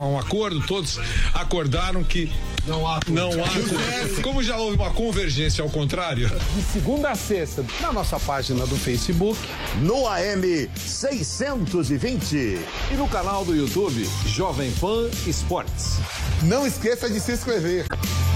um acordo, todos acordaram que não há. Como já houve uma convergência ao contrário. De segunda a sexta, na nossa página do Facebook, no AM 620 e no canal do YouTube Jovem Pan Esportes. Não esqueça de se inscrever.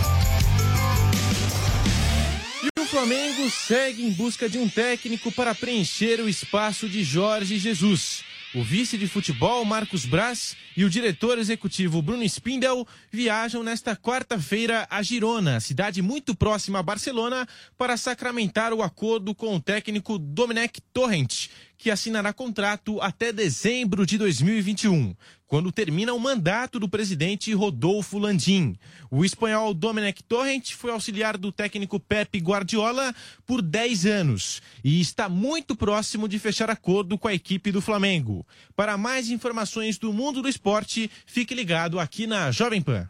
E o Flamengo segue em busca de um técnico para preencher o espaço de Jorge Jesus. O vice de futebol, Marcos Braz, e o diretor executivo, Bruno Spindel, viajam nesta quarta-feira a Girona, cidade muito próxima a Barcelona, para sacramentar o acordo com o técnico Domenech Torrent, que assinará contrato até dezembro de 2021, quando termina o mandato do presidente Rodolfo Landim. O espanhol Domenech Torrent foi auxiliar do técnico Pep Guardiola por 10 anos e está muito próximo de fechar acordo com a equipe do Flamengo. Para mais informações do mundo do esporte, fique ligado aqui na Jovem Pan.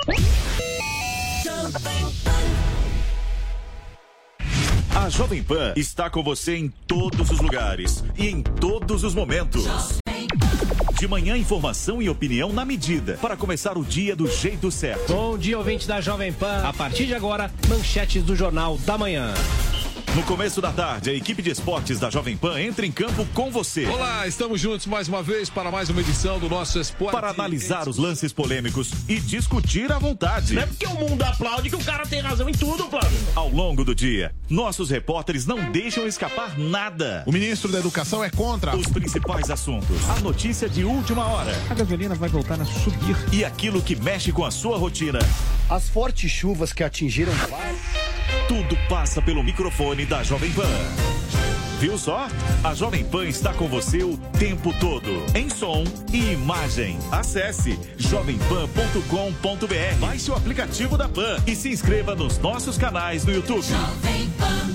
A Jovem Pan está com você em todos os lugares e em todos os momentos. De manhã, informação e opinião na medida, para começar o dia do jeito certo. Bom dia, ouvinte da Jovem Pan. A partir de agora, manchetes do Jornal da Manhã. No começo da tarde, a equipe de esportes da Jovem Pan entra em campo com você. Olá, estamos juntos mais uma vez para mais uma edição do nosso Esporte. Para analisar os lances polêmicos e discutir à vontade. Não é porque o mundo aplaude que o cara tem razão em tudo, Flávio. Ao longo do dia, nossos repórteres não deixam escapar nada. O ministro da Educação é contra os principais assuntos. A notícia de última hora. A gasolina vai voltar a subir. E aquilo que mexe com a sua rotina. As fortes chuvas que atingiram... Tudo passa pelo microfone da Jovem Pan. Viu só? A Jovem Pan está com você o tempo todo, em som e imagem. Acesse jovempan.com.br, baixe o aplicativo da Pan e se inscreva nos nossos canais no YouTube. Jovem Pan.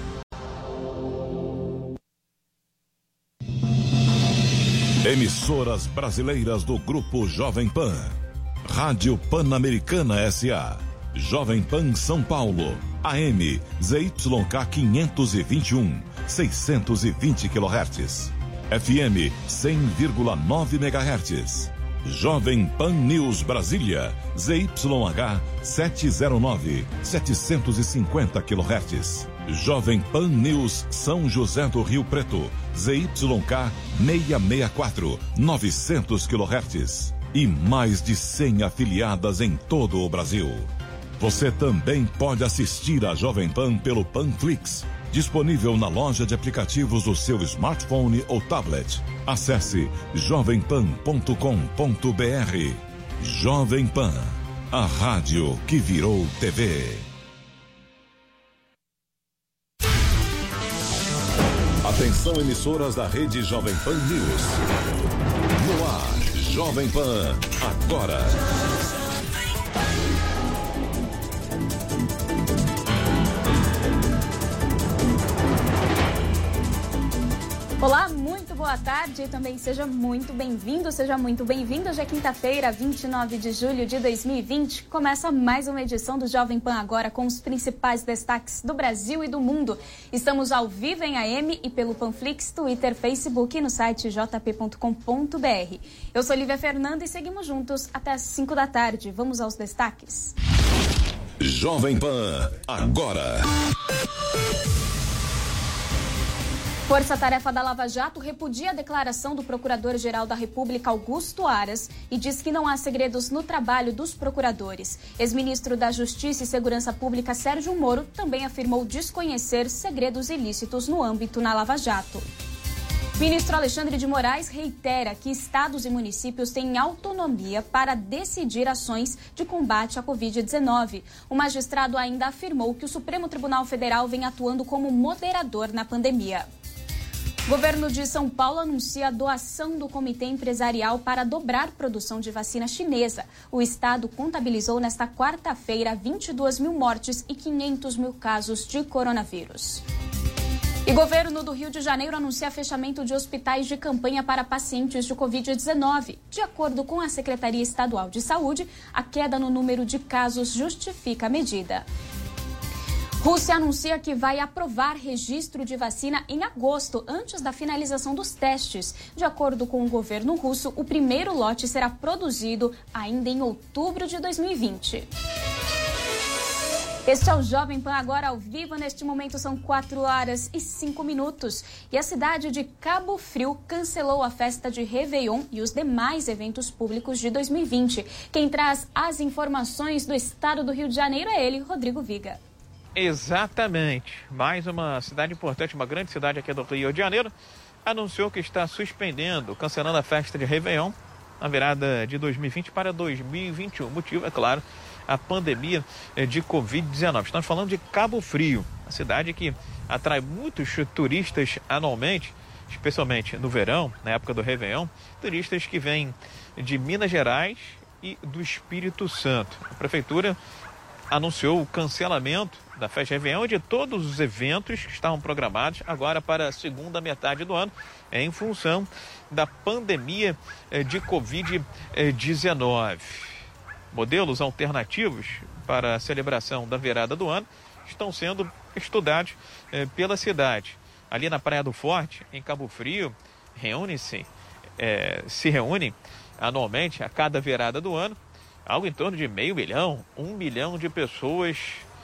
Emissoras brasileiras do Grupo Jovem Pan. Rádio Pan-Americana S.A. Jovem Pan São Paulo, AM, ZYK 521, 620 kHz. FM 100,9 MHz. Jovem Pan News Brasília, ZYH 709, 750 kHz. Jovem Pan News São José do Rio Preto, ZYK 664, 900 kHz. E mais de 100 afiliadas em todo o Brasil. Você também pode assistir a Jovem Pan pelo Panflix, disponível na loja de aplicativos do seu smartphone ou tablet. Acesse jovempan.com.br. Jovem Pan, a rádio que virou TV. Atenção, emissoras da rede Jovem Pan News. No ar, Jovem Pan, agora. Olá, muito boa tarde e também seja muito bem-vindo, seja muito bem-vindo. Hoje é quinta-feira, 29 de julho de 2020. Começa mais uma edição do Jovem Pan Agora com os principais destaques do Brasil e do mundo. Estamos ao vivo em AM e pelo Panflix, Twitter, Facebook e no site jp.com.br. Eu sou Lívia Fernanda e seguimos juntos até às 5 da tarde. Vamos aos destaques. Jovem Pan Agora. Força-tarefa da Lava Jato repudia a declaração do Procurador-Geral da República, Augusto Aras, e diz que não há segredos no trabalho dos procuradores. Ex-ministro da Justiça e Segurança Pública, Sérgio Moro, também afirmou desconhecer segredos ilícitos no âmbito na Lava Jato. Ministro Alexandre de Moraes reitera que estados e municípios têm autonomia para decidir ações de combate à Covid-19. O magistrado ainda afirmou que o Supremo Tribunal Federal vem atuando como moderador na pandemia. O governo de São Paulo anuncia a doação do Comitê Empresarial para dobrar produção de vacina chinesa. O estado contabilizou nesta quarta-feira 22 mil mortes e 500 mil casos de coronavírus. E governo do Rio de Janeiro anuncia fechamento de hospitais de campanha para pacientes de Covid-19. De acordo com a Secretaria Estadual de Saúde, a queda no número de casos justifica a medida. Rússia anuncia que vai aprovar registro de vacina em agosto, antes da finalização dos testes. De acordo com o governo russo, o primeiro lote será produzido ainda em outubro de 2020. Este é o Jovem Pan, agora ao vivo. Neste momento são 4h05. E a cidade de Cabo Frio cancelou a festa de Réveillon e os demais eventos públicos de 2020. Quem traz as informações do estado do Rio de Janeiro é ele, Rodrigo Viga. Exatamente. Mais uma cidade importante, uma grande cidade aqui do Rio de Janeiro, anunciou que está suspendendo, cancelando a festa de Réveillon na virada de 2020 para 2021. O motivo, é claro, a pandemia de Covid-19. Estamos falando de Cabo Frio, a cidade que atrai muitos turistas anualmente, especialmente no verão, na época do Réveillon, turistas que vêm de Minas Gerais e do Espírito Santo. A prefeitura anunciou o cancelamento da festa de Réveillon e de todos os eventos que estavam programados agora para a segunda metade do ano, em função da pandemia de Covid-19. Modelos alternativos para a celebração da virada do ano estão sendo estudados pela cidade. Ali na Praia do Forte, em Cabo Frio, se reúnem anualmente, a cada virada do ano, algo em torno de 500 mil, 1 milhão de pessoas,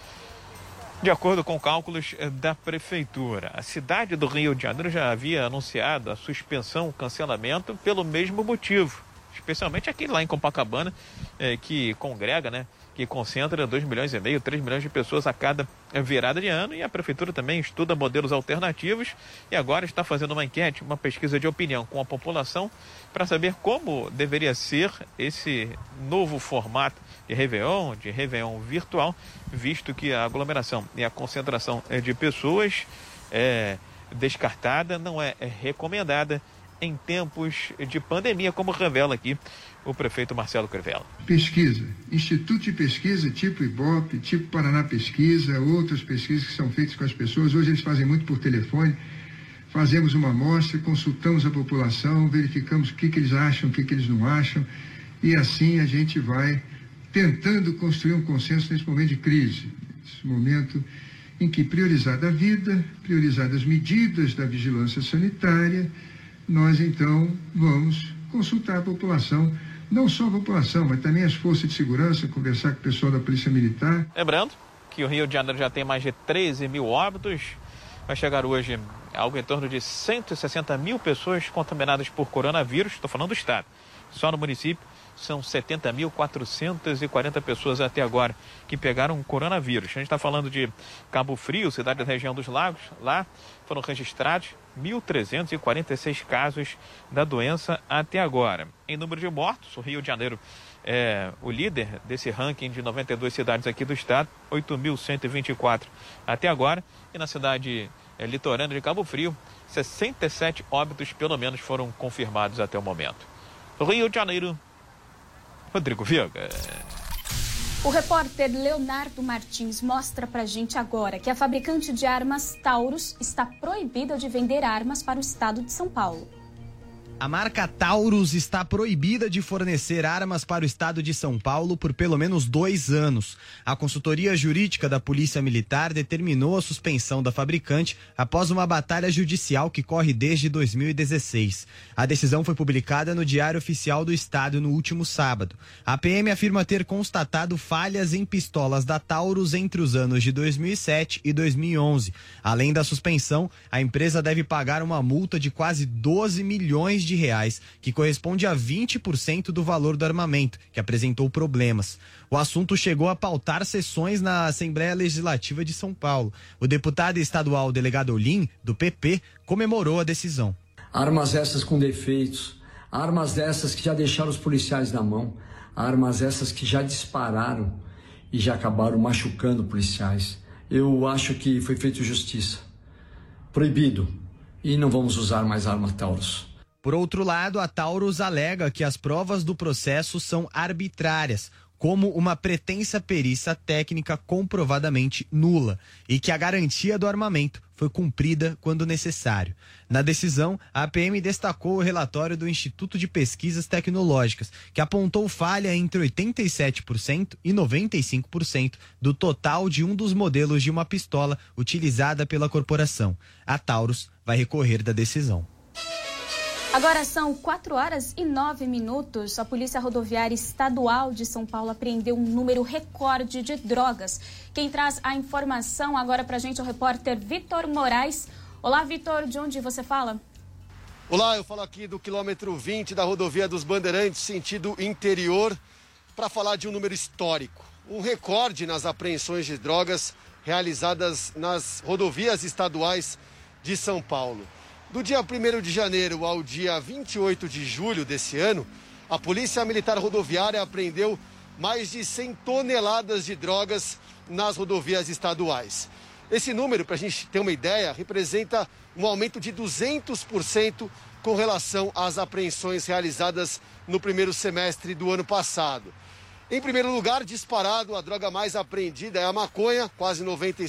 de acordo com cálculos da prefeitura. A cidade do Rio de Janeiro já havia anunciado a suspensão, o cancelamento, pelo mesmo motivo, especialmente aqui lá em Copacabana, que congrega, que concentra 2,5 milhões, 3 milhões de pessoas a cada virada de ano, e a prefeitura também estuda modelos alternativos e agora está fazendo uma enquete, uma pesquisa de opinião com a população para saber como deveria ser esse novo formato de Réveillon virtual, visto que a aglomeração e a concentração de pessoas é descartada, não é recomendada em tempos de pandemia, como revela aqui o prefeito Marcelo Crivella. Pesquisa, Instituto de Pesquisa tipo Ibope, tipo Paraná Pesquisa, outras pesquisas que são feitas com as pessoas, hoje eles fazem muito por telefone, fazemos uma amostra, consultamos a população, verificamos o que eles acham, o que eles não acham, e assim a gente vai tentando construir um consenso nesse momento de crise, nesse momento em que priorizada a vida, priorizadas as medidas da vigilância sanitária, nós então vamos consultar a população, não só a população, mas também as forças de segurança, conversar com o pessoal da Polícia Militar. Lembrando que o Rio de Janeiro já tem mais de 13 mil óbitos, vai chegar hoje algo em torno de 160 mil pessoas contaminadas por coronavírus, estou falando do estado. Só no município são 70.440 pessoas até agora que pegaram coronavírus. A gente está falando de Cabo Frio, cidade da região dos Lagos. Lá foram registrados 1.346 casos da doença até agora. Em número de mortos, o Rio de Janeiro é o líder desse ranking de 92 cidades aqui do estado, 8.124 até agora. E na cidade litorânea de Cabo Frio, 67 óbitos pelo menos foram confirmados até o momento. Rio de Janeiro, Rodrigo Viga. O repórter Leonardo Martins mostra pra gente agora que a fabricante de armas Taurus está proibida de vender armas para o estado de São Paulo. A marca Taurus está proibida de fornecer armas para o estado de São Paulo por pelo menos 2 anos. A consultoria jurídica da Polícia Militar determinou a suspensão da fabricante após uma batalha judicial que corre desde 2016. A decisão foi publicada no Diário Oficial do Estado no último sábado. A PM afirma ter constatado falhas em pistolas da Taurus entre os anos de 2007 e 2011. Além da suspensão, a empresa deve pagar uma multa de quase 12 milhões de reais, que corresponde a 20% do valor do armamento, que apresentou problemas. O assunto chegou a pautar sessões na Assembleia Legislativa de São Paulo. O deputado estadual delegado Olim, do PP, comemorou a decisão. Armas essas com defeitos, armas essas que já deixaram os policiais na mão, armas essas que já dispararam e já acabaram machucando policiais. Eu acho que foi feita justiça. Proibido. E não vamos usar mais arma Taurus. Por outro lado, a Taurus alega que as provas do processo são arbitrárias, como uma pretensa perícia técnica comprovadamente nula, e que a garantia do armamento foi cumprida quando necessário. Na decisão, a PM destacou o relatório do Instituto de Pesquisas Tecnológicas, que apontou falha entre 87% e 95% do total de um dos modelos de uma pistola utilizada pela corporação. A Taurus vai recorrer da decisão. Agora são 4h09. A Polícia Rodoviária Estadual de São Paulo apreendeu um número recorde de drogas. Quem traz a informação agora pra gente é o repórter Vitor Moraes. Olá, Vitor, de onde você fala? Olá, eu falo aqui do quilômetro 20 da rodovia dos Bandeirantes, sentido interior, para falar de um número histórico. Um recorde nas apreensões de drogas realizadas nas rodovias estaduais de São Paulo. Do dia 1º de janeiro ao dia 28 de julho desse ano, a Polícia Militar Rodoviária apreendeu mais de 100 toneladas de drogas nas rodovias estaduais. Esse número, para a gente ter uma ideia, representa um aumento de 200% com relação às apreensões realizadas no primeiro semestre do ano passado. Em primeiro lugar, disparado, a droga mais apreendida é a maconha, quase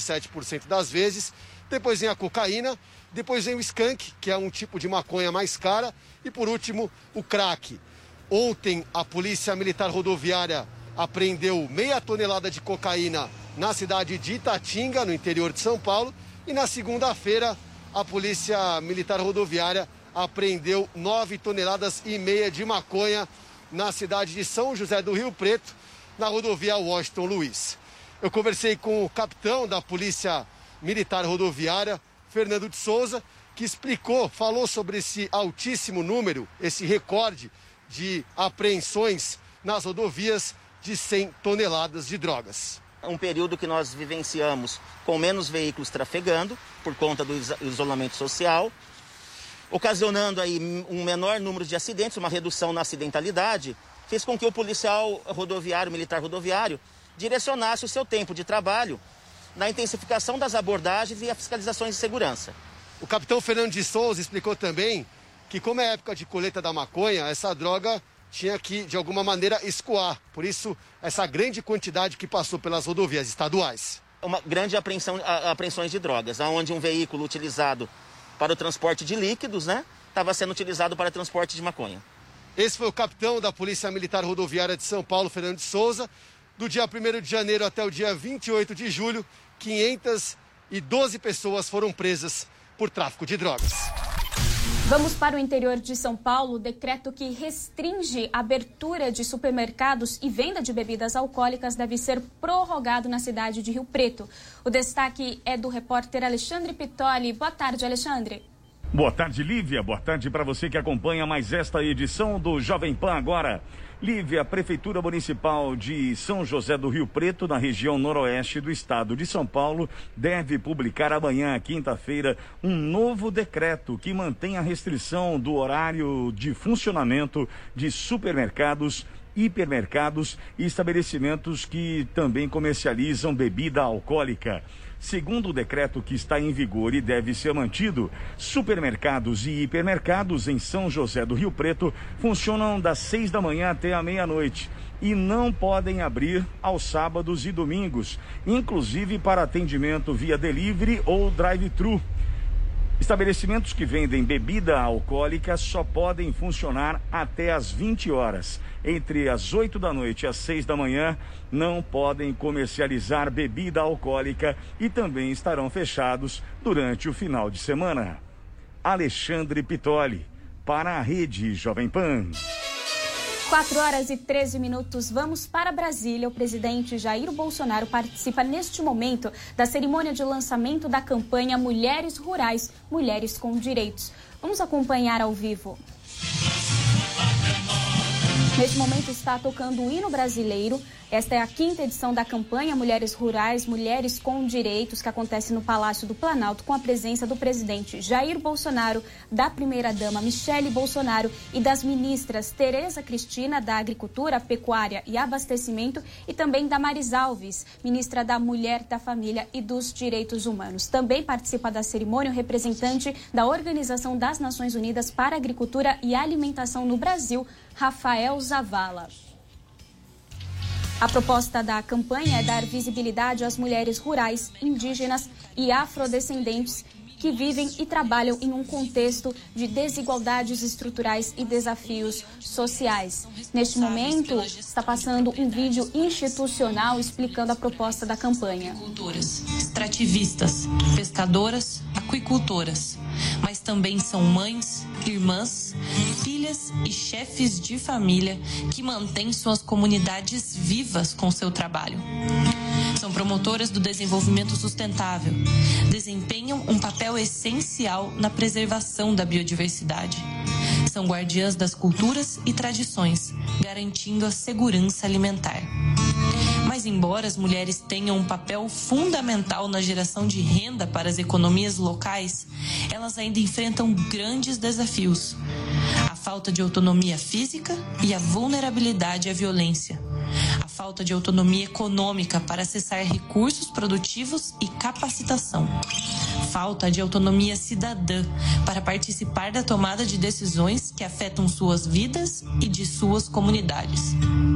97% das vezes. Depois vem a cocaína, depois vem o skunk, que é um tipo de maconha mais cara, e por último, o crack. Ontem, a Polícia Militar Rodoviária apreendeu meia tonelada de cocaína na cidade de Itatinga, no interior de São Paulo, e na segunda-feira, a Polícia Militar Rodoviária apreendeu 9,5 toneladas de maconha na cidade de São José do Rio Preto, na rodovia Washington Luiz. Eu conversei com o capitão da Polícia Militar Rodoviária, Fernando de Souza, que falou sobre esse altíssimo número, esse recorde de apreensões nas rodovias de 100 toneladas de drogas. Um período que nós vivenciamos com menos veículos trafegando, por conta do isolamento social, ocasionando aí um menor número de acidentes, uma redução na acidentalidade, fez com que o policial rodoviário, militar rodoviário, direcionasse o seu tempo de trabalho na intensificação das abordagens e as fiscalizações de segurança. O capitão Fernando de Souza explicou também que, como é época de colheita da maconha, essa droga tinha que, de alguma maneira, escoar. Por isso, essa grande quantidade que passou pelas rodovias estaduais. Uma grande apreensões de drogas, onde um veículo utilizado para o transporte de líquidos, estava sendo utilizado para transporte de maconha. Esse foi o capitão da Polícia Militar Rodoviária de São Paulo, Fernando de Souza. Do dia 1º de janeiro até o dia 28 de julho, 512 pessoas foram presas por tráfico de drogas. Vamos para o interior de São Paulo. O decreto que restringe a abertura de supermercados e venda de bebidas alcoólicas deve ser prorrogado na cidade de Rio Preto. O destaque é do repórter Alexandre Pitoli. Boa tarde, Alexandre. Boa tarde, Lívia. Boa tarde para você que acompanha mais esta edição do Jovem Pan Agora. Lívia, a Prefeitura Municipal de São José do Rio Preto, na região noroeste do estado de São Paulo, deve publicar amanhã, quinta-feira, um novo decreto que mantém a restrição do horário de funcionamento de supermercados, hipermercados e estabelecimentos que também comercializam bebida alcoólica. Segundo o decreto que está em vigor e deve ser mantido, supermercados e hipermercados em São José do Rio Preto funcionam das 6 da manhã até a meia-noite e não podem abrir aos sábados e domingos, inclusive para atendimento via delivery ou drive-thru. Estabelecimentos que vendem bebida alcoólica só podem funcionar até às 20 horas. Entre as 8 da noite e as 6 da manhã, não podem comercializar bebida alcoólica e também estarão fechados durante o final de semana. Alexandre Pitoli, para a Rede Jovem Pan. 4h13. Vamos para Brasília. O presidente Jair Bolsonaro participa neste momento da cerimônia de lançamento da campanha Mulheres Rurais, Mulheres com Direitos. Vamos acompanhar ao vivo. Neste momento está tocando o hino brasileiro. Esta é a 5ª edição da campanha Mulheres Rurais, Mulheres com Direitos, que acontece no Palácio do Planalto, com a presença do presidente Jair Bolsonaro, da primeira-dama Michele Bolsonaro e das ministras Tereza Cristina, da Agricultura, Pecuária e Abastecimento, e também da Maris Alves, ministra da Mulher, da Família e dos Direitos Humanos. Também participa da cerimônia o representante da Organização das Nações Unidas para a Agricultura e Alimentação no Brasil, Rafael Zavala. A proposta da campanha é dar visibilidade às mulheres rurais, indígenas e afrodescendentes que vivem e trabalham em um contexto de desigualdades estruturais e desafios sociais. Neste momento, está passando um vídeo institucional explicando a proposta da campanha. Extrativistas, pescadoras, aquicultoras, mas também são mães, irmãs, filhas e chefes de família que mantêm suas comunidades vivas com seu trabalho. São promotoras do desenvolvimento sustentável, desempenham um papel essencial na preservação da biodiversidade. São guardiãs das culturas e tradições, garantindo a segurança alimentar. Mas embora as mulheres tenham um papel fundamental na geração de renda para as economias locais, elas ainda enfrentam grandes desafios. A falta de autonomia física e a vulnerabilidade à violência. A falta de autonomia econômica para acessar recursos produtivos e capacitação. Falta de autonomia cidadã para participar da tomada de decisões que afetam suas vidas e de suas comunidades.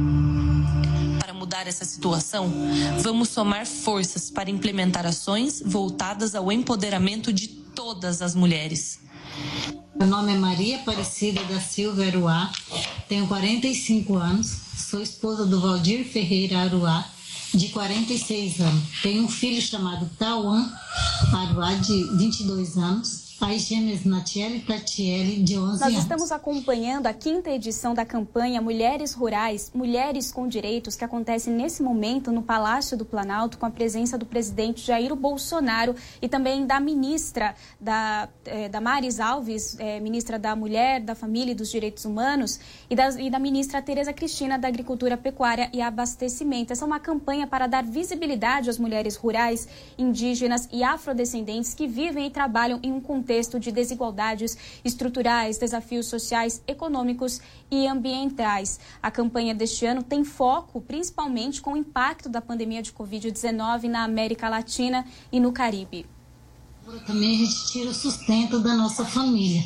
Para mudar essa situação, vamos somar forças para implementar ações voltadas ao empoderamento de todas as mulheres. Meu nome é Maria Aparecida da Silva Aruá, tenho 45 anos, sou esposa do Valdir Ferreira Aruá, de 46 anos. Tenho um filho chamado Tauan Aruá, de 22 anos. As gêmeas Natiele e Tatiele, de 11 anos. Nós estamos acompanhando a 5ª edição da campanha Mulheres Rurais, Mulheres com Direitos, que acontece nesse momento no Palácio do Planalto, com a presença do presidente Jair Bolsonaro e também da ministra Damares Alves, ministra da Mulher, da Família e dos Direitos Humanos, e da ministra Tereza Cristina, da Agricultura, Pecuária e Abastecimento. Essa é uma campanha para dar visibilidade às mulheres rurais, indígenas e afrodescendentes que vivem e trabalham em um contexto de desigualdades estruturais, desafios sociais, econômicos e ambientais. A campanha deste ano tem foco principalmente com o impacto da pandemia de Covid-19 na América Latina e no Caribe. Também a gente tira o sustento da nossa família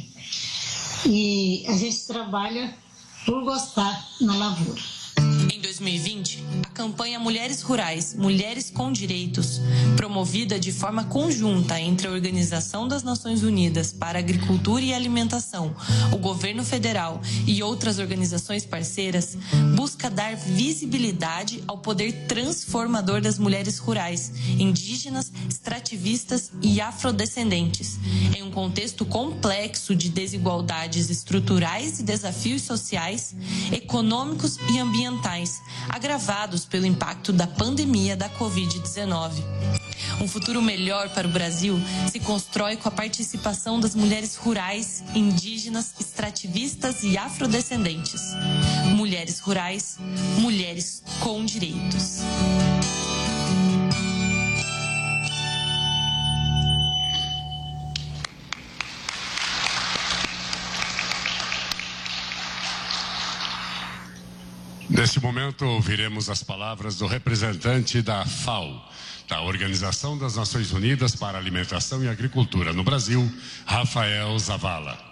e a gente trabalha por gostar na lavoura. Em 2020, a campanha Mulheres Rurais, Mulheres com Direitos, promovida de forma conjunta entre a Organização das Nações Unidas para a Agricultura e Alimentação, o Governo Federal e outras organizações parceiras, busca dar visibilidade ao poder transformador das mulheres rurais, indígenas, extrativistas e afrodescendentes, em um contexto complexo de desigualdades estruturais e desafios sociais, econômicos e ambientais, agravados pelo impacto da pandemia da Covid-19. Um futuro melhor para o Brasil se constrói com a participação das mulheres rurais, indígenas, extrativistas e afrodescendentes. Mulheres rurais, mulheres com direitos. Neste momento, ouviremos as palavras do representante da FAO, da Organização das Nações Unidas para a Alimentação e Agricultura no Brasil, Rafael Zavala.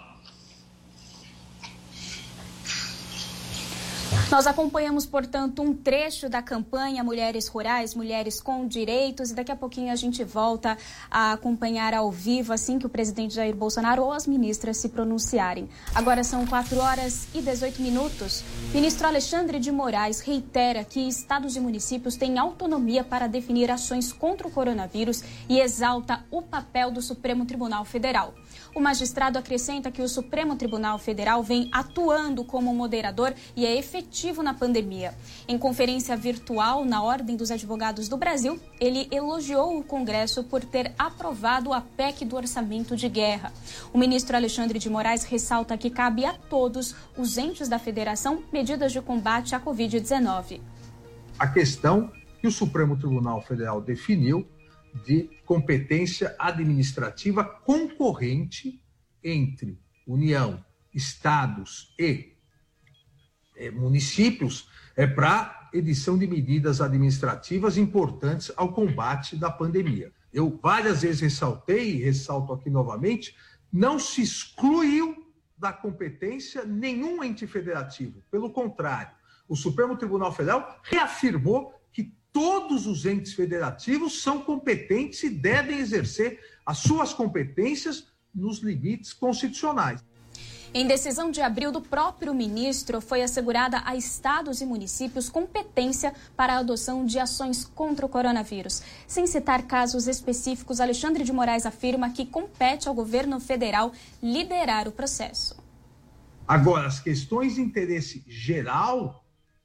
Nós acompanhamos, portanto, um trecho da campanha Mulheres Rurais, Mulheres com Direitos, e daqui a pouquinho a gente volta a acompanhar ao vivo, assim que o presidente Jair Bolsonaro ou as ministras se pronunciarem. Agora são 4h18. Ministro Alexandre de Moraes reitera que estados e municípios têm autonomia para definir ações contra o coronavírus e exalta o papel do Supremo Tribunal Federal. O magistrado acrescenta que o Supremo Tribunal Federal vem atuando como moderador e é efetivo na pandemia. Em conferência virtual na Ordem dos Advogados do Brasil, ele elogiou o Congresso por ter aprovado a PEC do Orçamento de Guerra. O ministro Alexandre de Moraes ressalta que cabe a todos os entes da federação medidas de combate à Covid-19. A questão que o Supremo Tribunal Federal definiu de competência administrativa concorrente entre União, estados e municípios para edição de medidas administrativas importantes ao combate da pandemia. Eu várias vezes ressaltei e ressalto aqui novamente, não se excluiu da competência nenhum ente federativo. Pelo contrário, o Supremo Tribunal Federal reafirmou que todos os entes federativos são competentes e devem exercer as suas competências nos limites constitucionais. Em decisão de abril do próprio ministro, foi assegurada a estados e municípios competência para a adoção de ações contra o coronavírus. Sem citar casos específicos, Alexandre de Moraes afirma que compete ao governo federal liderar o processo. Agora, as questões de interesse geral,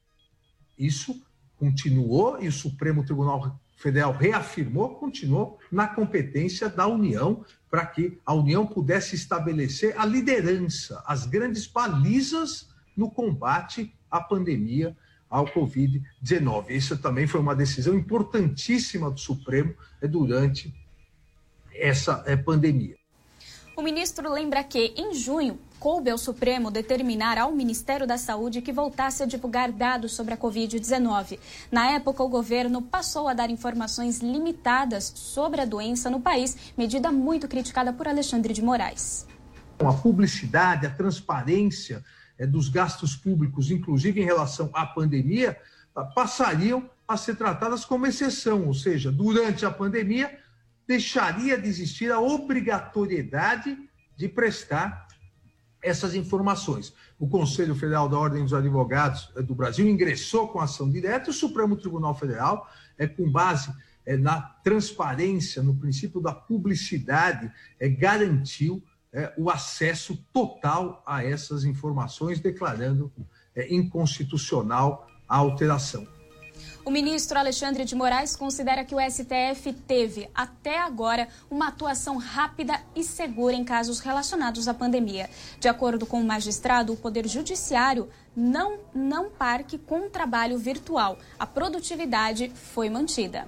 isso continuou e o Supremo Tribunal Federal reafirmou, continuou na competência da União, para que a União pudesse estabelecer a liderança, as grandes balizas no combate à pandemia, ao Covid-19. Isso também foi uma decisão importantíssima do Supremo durante essa pandemia. O ministro lembra que, em junho, coube ao Supremo determinar ao Ministério da Saúde que voltasse a divulgar dados sobre a Covid-19. Na época, o governo passou a dar informações limitadas sobre a doença no país, medida muito criticada por Alexandre de Moraes. A publicidade, a transparência dos gastos públicos, inclusive em relação à pandemia, passariam a ser tratadas como exceção, ou seja, durante a pandemia, deixaria de existir a obrigatoriedade de prestar essas informações. O Conselho Federal da Ordem dos Advogados do Brasil ingressou com ação direta e o Supremo Tribunal Federal, com base na transparência, no princípio da publicidade, garantiu o acesso total a essas informações, declarando inconstitucional a alteração. O ministro Alexandre de Moraes considera que o STF teve, até agora, uma atuação rápida e segura em casos relacionados à pandemia. De acordo com o magistrado, o Poder Judiciário não parque com o trabalho virtual. A produtividade foi mantida.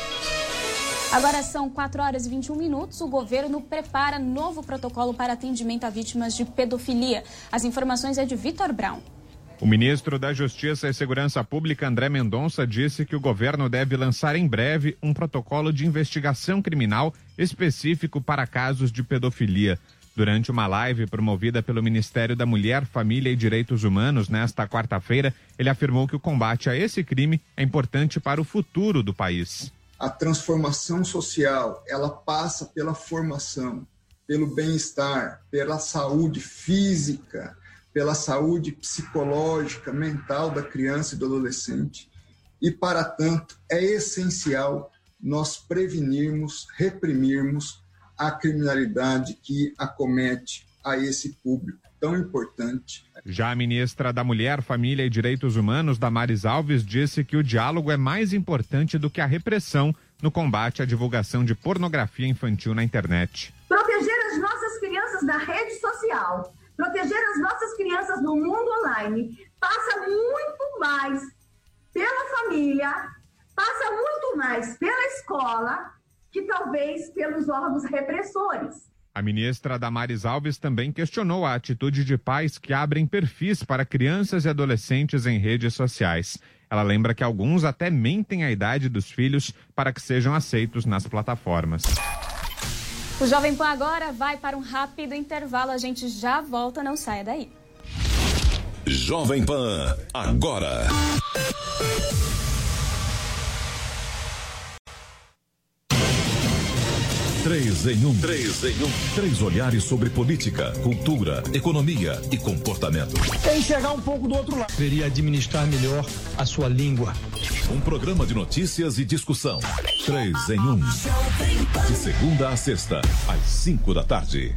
Agora são 4h21. O governo prepara novo protocolo para atendimento a vítimas de pedofilia. As informações é de Vitor Brown. O ministro da Justiça e Segurança Pública, André Mendonça, disse que o governo deve lançar em breve um protocolo de investigação criminal específico para casos de pedofilia. Durante uma live promovida pelo Ministério da Mulher, Família e Direitos Humanos nesta quarta-feira, ele afirmou que o combate a esse crime é importante para o futuro do país. A transformação social, ela passa pela formação, pelo bem-estar, pela saúde física, pela saúde psicológica, mental da criança e do adolescente. E, para tanto, é essencial nós prevenirmos, reprimirmos a criminalidade que acomete a esse público tão importante. Já a ministra da Mulher, Família e Direitos Humanos, Damares Alves, disse que o diálogo é mais importante do que a repressão no combate à divulgação de pornografia infantil na internet. Proteger as nossas crianças na rede social, proteger as nossas crianças no mundo online passa muito mais pela família, passa muito mais pela escola que talvez pelos órgãos repressores. A ministra Damares Alves também questionou a atitude de pais que abrem perfis para crianças e adolescentes em redes sociais. Ela lembra que alguns até mentem a idade dos filhos para que sejam aceitos nas plataformas. O Jovem Pan agora vai para um rápido intervalo. A gente já volta, não saia daí. Jovem Pan, agora. Três em um. Três olhares sobre política, cultura, economia e comportamento. É enxergar um pouco do outro lado. Seria administrar melhor a sua língua. Um programa de notícias e discussão. 3 em 1. De segunda a sexta, às 5 da tarde.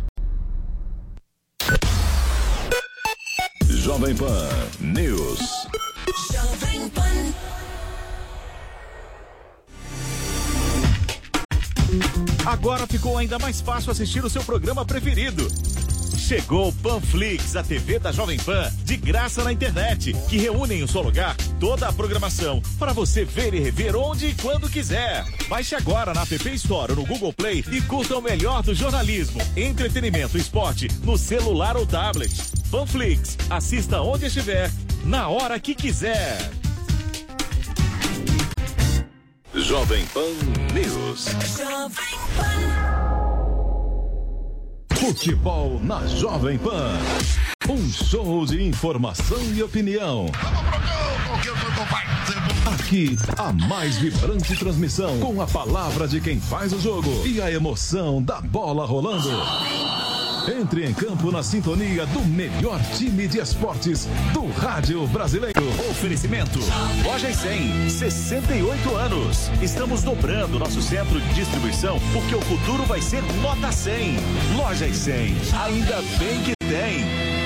Jovem Pan News. Jovem Pan. Agora ficou ainda mais fácil assistir o seu programa preferido. Chegou o Panflix, a TV da Jovem Pan, de graça na internet, que reúne em um só lugar toda a programação para você ver e rever onde e quando quiser. Baixe agora na App Store ou no Google Play e curta o melhor do jornalismo, entretenimento e esporte no celular ou tablet. Panflix, assista onde estiver, na hora que quiser. Jovem Pan News. Jovem Pan. Futebol na Jovem Pan. Um show de informação e opinião. Aqui, a mais vibrante transmissão com a palavra de quem faz o jogo e a emoção da bola rolando. Entre em campo na sintonia do melhor time de esportes do rádio brasileiro. Oferecimento Lojas 100, 68 anos. Estamos dobrando nosso centro de distribuição porque o futuro vai ser nota 100. Lojas 100, ainda bem que tem.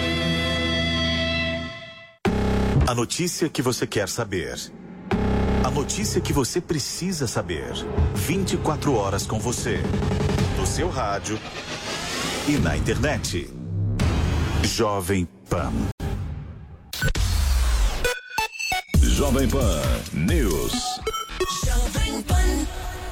A notícia que você quer saber. A notícia que você precisa saber. 24 horas com você. No seu rádio e na internet. Jovem Pan. Jovem Pan News. Jovem Pan.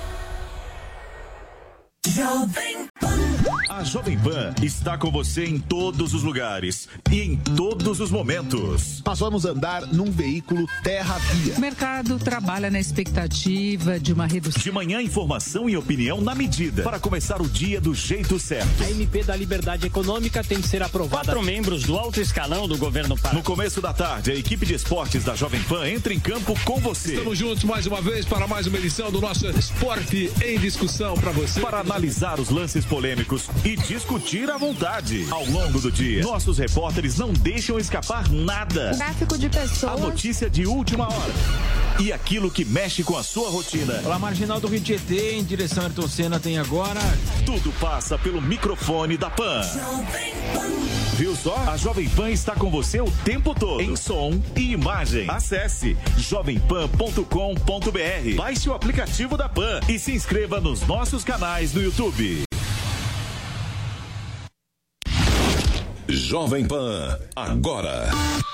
Jovem Pan. A Jovem Pan está com você em todos os lugares e em todos os momentos. Nós vamos andar num veículo terra-via. O mercado trabalha na expectativa de uma redução. De manhã, informação e opinião na medida para começar o dia do jeito certo. A MP da Liberdade Econômica tem que ser aprovada. 4 membros do alto escalão do governo Pará. No começo da tarde, a equipe de esportes da Jovem Pan entra em campo com você. Estamos juntos mais uma vez para mais uma edição do nosso Esporte em Discussão para você. Para analisar os lances polêmicos e discutir à vontade. Ao longo do dia, nossos repórteres não deixam escapar nada. Tráfico de pessoas. A notícia de última hora. E aquilo que mexe com a sua rotina. Pela marginal do Rio Tietê, em direção a Ayrton Senna, tem agora... Tudo passa pelo microfone da Pan. Viu só? A Jovem Pan está com você o tempo todo. Em som e imagem. Acesse jovempan.com.br. Baixe o aplicativo da Pan e se inscreva nos nossos canais no YouTube. Jovem Pan, agora.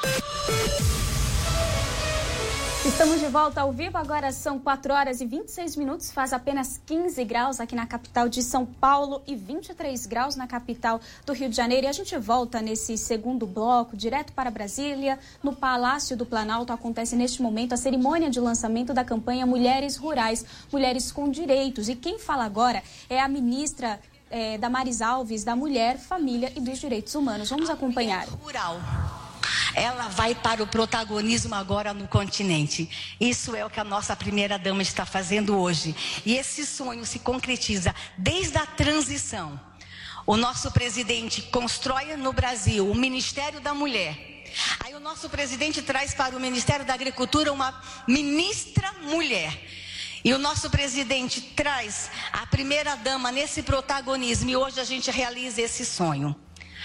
Estamos de volta ao vivo, agora são 4 horas e 26 minutos, faz apenas 15 graus aqui na capital de São Paulo e 23 graus na capital do Rio de Janeiro. E a gente volta nesse segundo bloco, direto para Brasília. No Palácio do Planalto acontece neste momento a cerimônia de lançamento da campanha Mulheres Rurais, Mulheres com Direitos. E quem fala agora é a ministra Damares Alves, da Mulher, Família e dos Direitos Humanos. Vamos acompanhar. Rural. Ela vai para o protagonismo agora no continente. Isso é o que a nossa primeira-dama está fazendo hoje. E esse sonho se concretiza desde a transição. O nosso presidente constrói no Brasil o Ministério da Mulher. Aí o nosso presidente traz para o Ministério da Agricultura uma ministra mulher. E o nosso presidente traz a primeira-dama nesse protagonismo. E hoje a gente realiza esse sonho.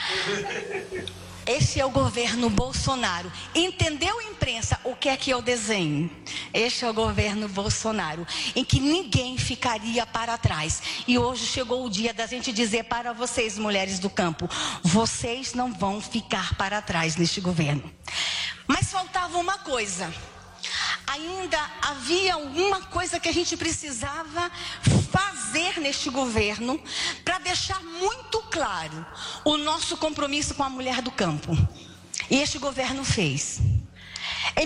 Este é o governo Bolsonaro. Entendeu, imprensa, o que é que eu desenho? Este é o governo Bolsonaro, em que ninguém ficaria para trás. E hoje chegou o dia da gente dizer para vocês, mulheres do campo, vocês não vão ficar para trás neste governo. Mas faltava uma coisa. Ainda havia alguma coisa que a gente precisava fazer neste governo para deixar muito claro o nosso compromisso com a mulher do campo. E este governo fez. Em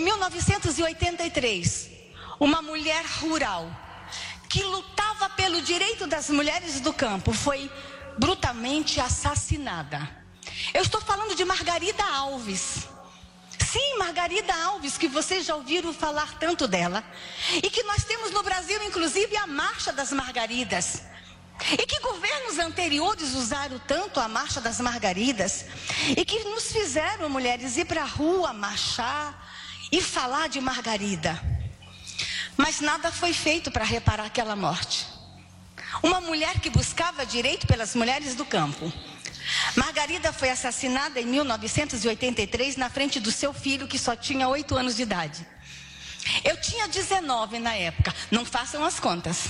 1983, uma mulher rural que lutava pelo direito das mulheres do campo foi brutalmente assassinada. Eu estou falando de Margarida Alves. Sim, Margarida Alves, que vocês já ouviram falar tanto dela. E que nós temos no Brasil, inclusive, a Marcha das Margaridas. E que governos anteriores usaram tanto a Marcha das Margaridas. E que nos fizeram, mulheres, ir para a rua, marchar e falar de Margarida. Mas nada foi feito para reparar aquela morte. Uma mulher que buscava direito pelas mulheres do campo. Margarida foi assassinada em 1983 na frente do seu filho, que só tinha 8 anos de idade. Eu tinha 19 na época, não façam as contas.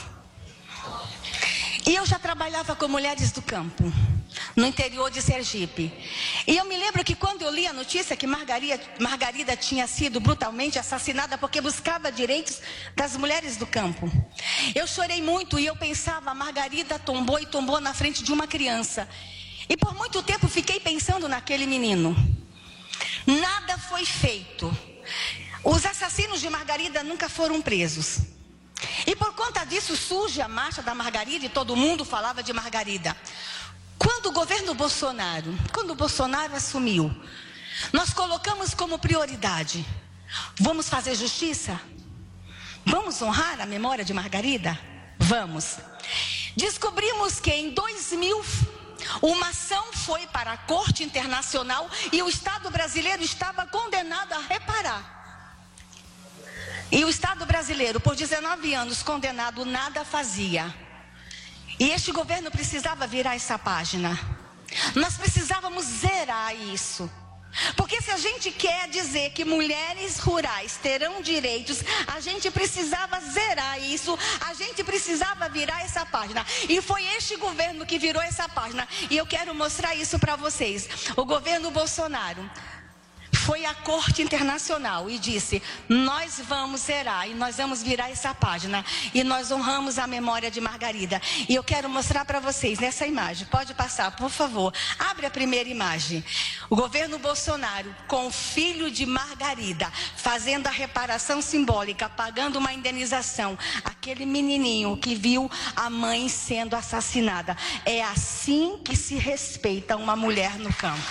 E eu já trabalhava com mulheres do campo, no interior de Sergipe. E eu me lembro que quando eu li a notícia que Margarida tinha sido brutalmente assassinada porque buscava direitos das mulheres do campo, eu chorei muito e eu pensava, a Margarida tombou e tombou na frente de uma criança. E por muito tempo fiquei pensando naquele menino. Nada foi feito. Os assassinos de Margarida nunca foram presos. E por conta disso surge a Marcha da Margarida e todo mundo falava de Margarida. Quando o governo Bolsonaro, quando o Bolsonaro assumiu, nós colocamos como prioridade: vamos fazer justiça? Vamos honrar a memória de Margarida? Vamos. Descobrimos que em 2000, uma ação foi para a Corte Internacional e o Estado brasileiro estava condenado a reparar. E o Estado brasileiro, por 19 anos condenado, nada fazia. E este governo precisava virar essa página. Nós precisávamos zerar isso. Porque se a gente quer dizer que mulheres rurais terão direitos, a gente precisava zerar isso, a gente precisava virar essa página. E foi este governo que virou essa página. E eu quero mostrar isso para vocês. O governo Bolsonaro foi à Corte Internacional e disse: nós vamos zerar e nós vamos virar essa página. E nós honramos a memória de Margarida. E eu quero mostrar para vocês nessa imagem. Pode passar, por favor. Abre a primeira imagem. O governo Bolsonaro, com o filho de Margarida, fazendo a reparação simbólica, pagando uma indenização. Aquele menininho que viu a mãe sendo assassinada. É assim que se respeita uma mulher no campo.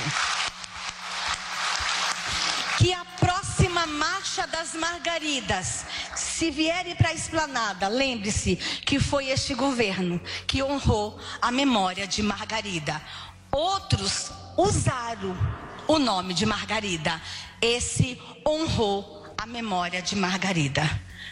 Que a próxima Marcha das Margaridas, se vierem para a Esplanada, lembre-se que foi este governo que honrou a memória de Margarida. Outros usaram o nome de Margarida. Esse honrou a memória de Margarida.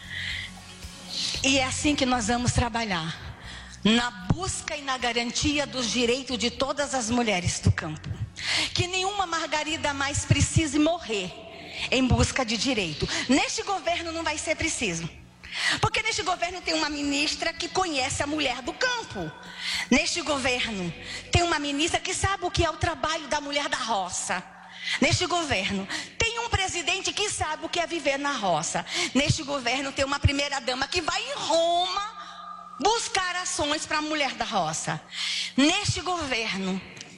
E é assim que nós vamos trabalhar, na busca e na garantia dos direitos de todas as mulheres do campo. Que nenhuma Margarida mais precise morrer em busca de direito. Neste governo não vai ser preciso. Porque neste governo tem uma ministra que conhece a mulher do campo. Neste governo tem uma ministra que sabe o que é o trabalho da mulher da roça. Neste governo tem um presidente que sabe o que é viver na roça. Neste governo tem uma primeira-dama que vai em Roma buscar ações para a mulher da roça. Neste governo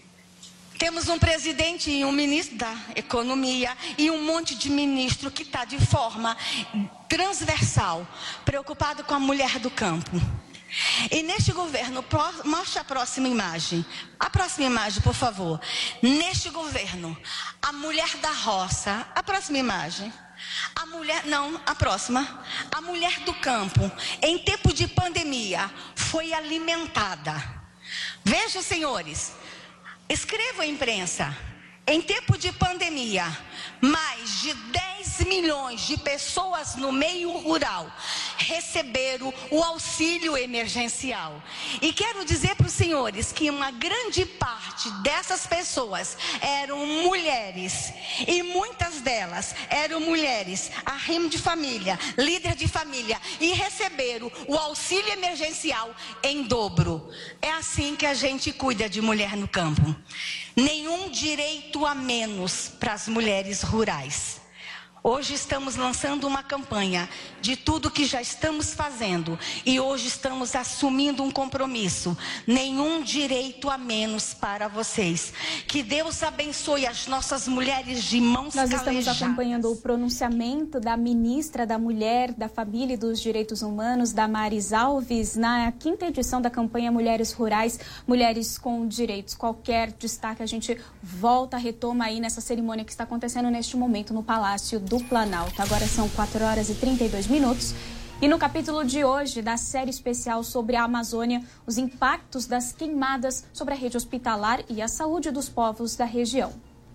temos um presidente e um ministro da economia e um monte de ministro que está de forma transversal, preocupado com a mulher do campo. E neste governo, mostra a próxima imagem. A próxima imagem, por favor. Neste governo, a mulher da roça. A próxima imagem. A mulher, não, a próxima. A mulher do campo, em tempo de pandemia, foi alimentada. Vejam, senhores. Escreva a imprensa. Em tempo de pandemia, mais de 10 milhões de pessoas no meio rural receberam o auxílio emergencial. E quero dizer para os senhores que uma grande parte dessas pessoas eram mulheres. E muitas delas eram mulheres, arrimo de família, líder de família. E receberam o auxílio emergencial em dobro. É assim que a gente cuida de mulher no campo. Nenhum direito a menos para as mulheres rurais. Hoje estamos lançando uma campanha de tudo que já estamos fazendo e hoje estamos assumindo um compromisso. Nenhum direito a menos para vocês. Que Deus abençoe as nossas mulheres de mãos calejadas. Nós estamos acompanhando o pronunciamento da ministra da Mulher, da Família e dos Direitos Humanos, Damares Alves, na 5ª edição da campanha Mulheres Rurais, Mulheres com Direitos. Qualquer destaque a gente volta, retoma aí nessa cerimônia que está acontecendo neste momento no Palácio do Planalto. Agora são 4h32. E no capítulo de hoje da série especial sobre a Amazônia, os impactos das queimadas sobre a rede hospitalar e a saúde dos povos da região.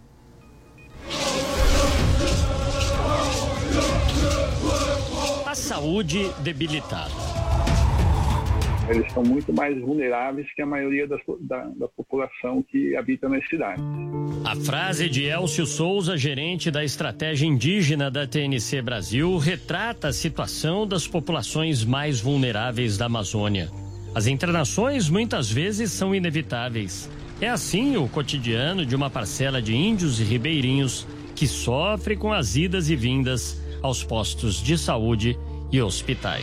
A saúde debilitada. Eles são muito mais vulneráveis que a maioria da população que habita nas cidades. A frase de Elcio Souza, gerente da estratégia indígena da TNC Brasil, retrata a situação das populações mais vulneráveis da Amazônia. As internações muitas vezes são inevitáveis. É assim o cotidiano de uma parcela de índios e ribeirinhos que sofre com as idas e vindas aos postos de saúde e hospitais.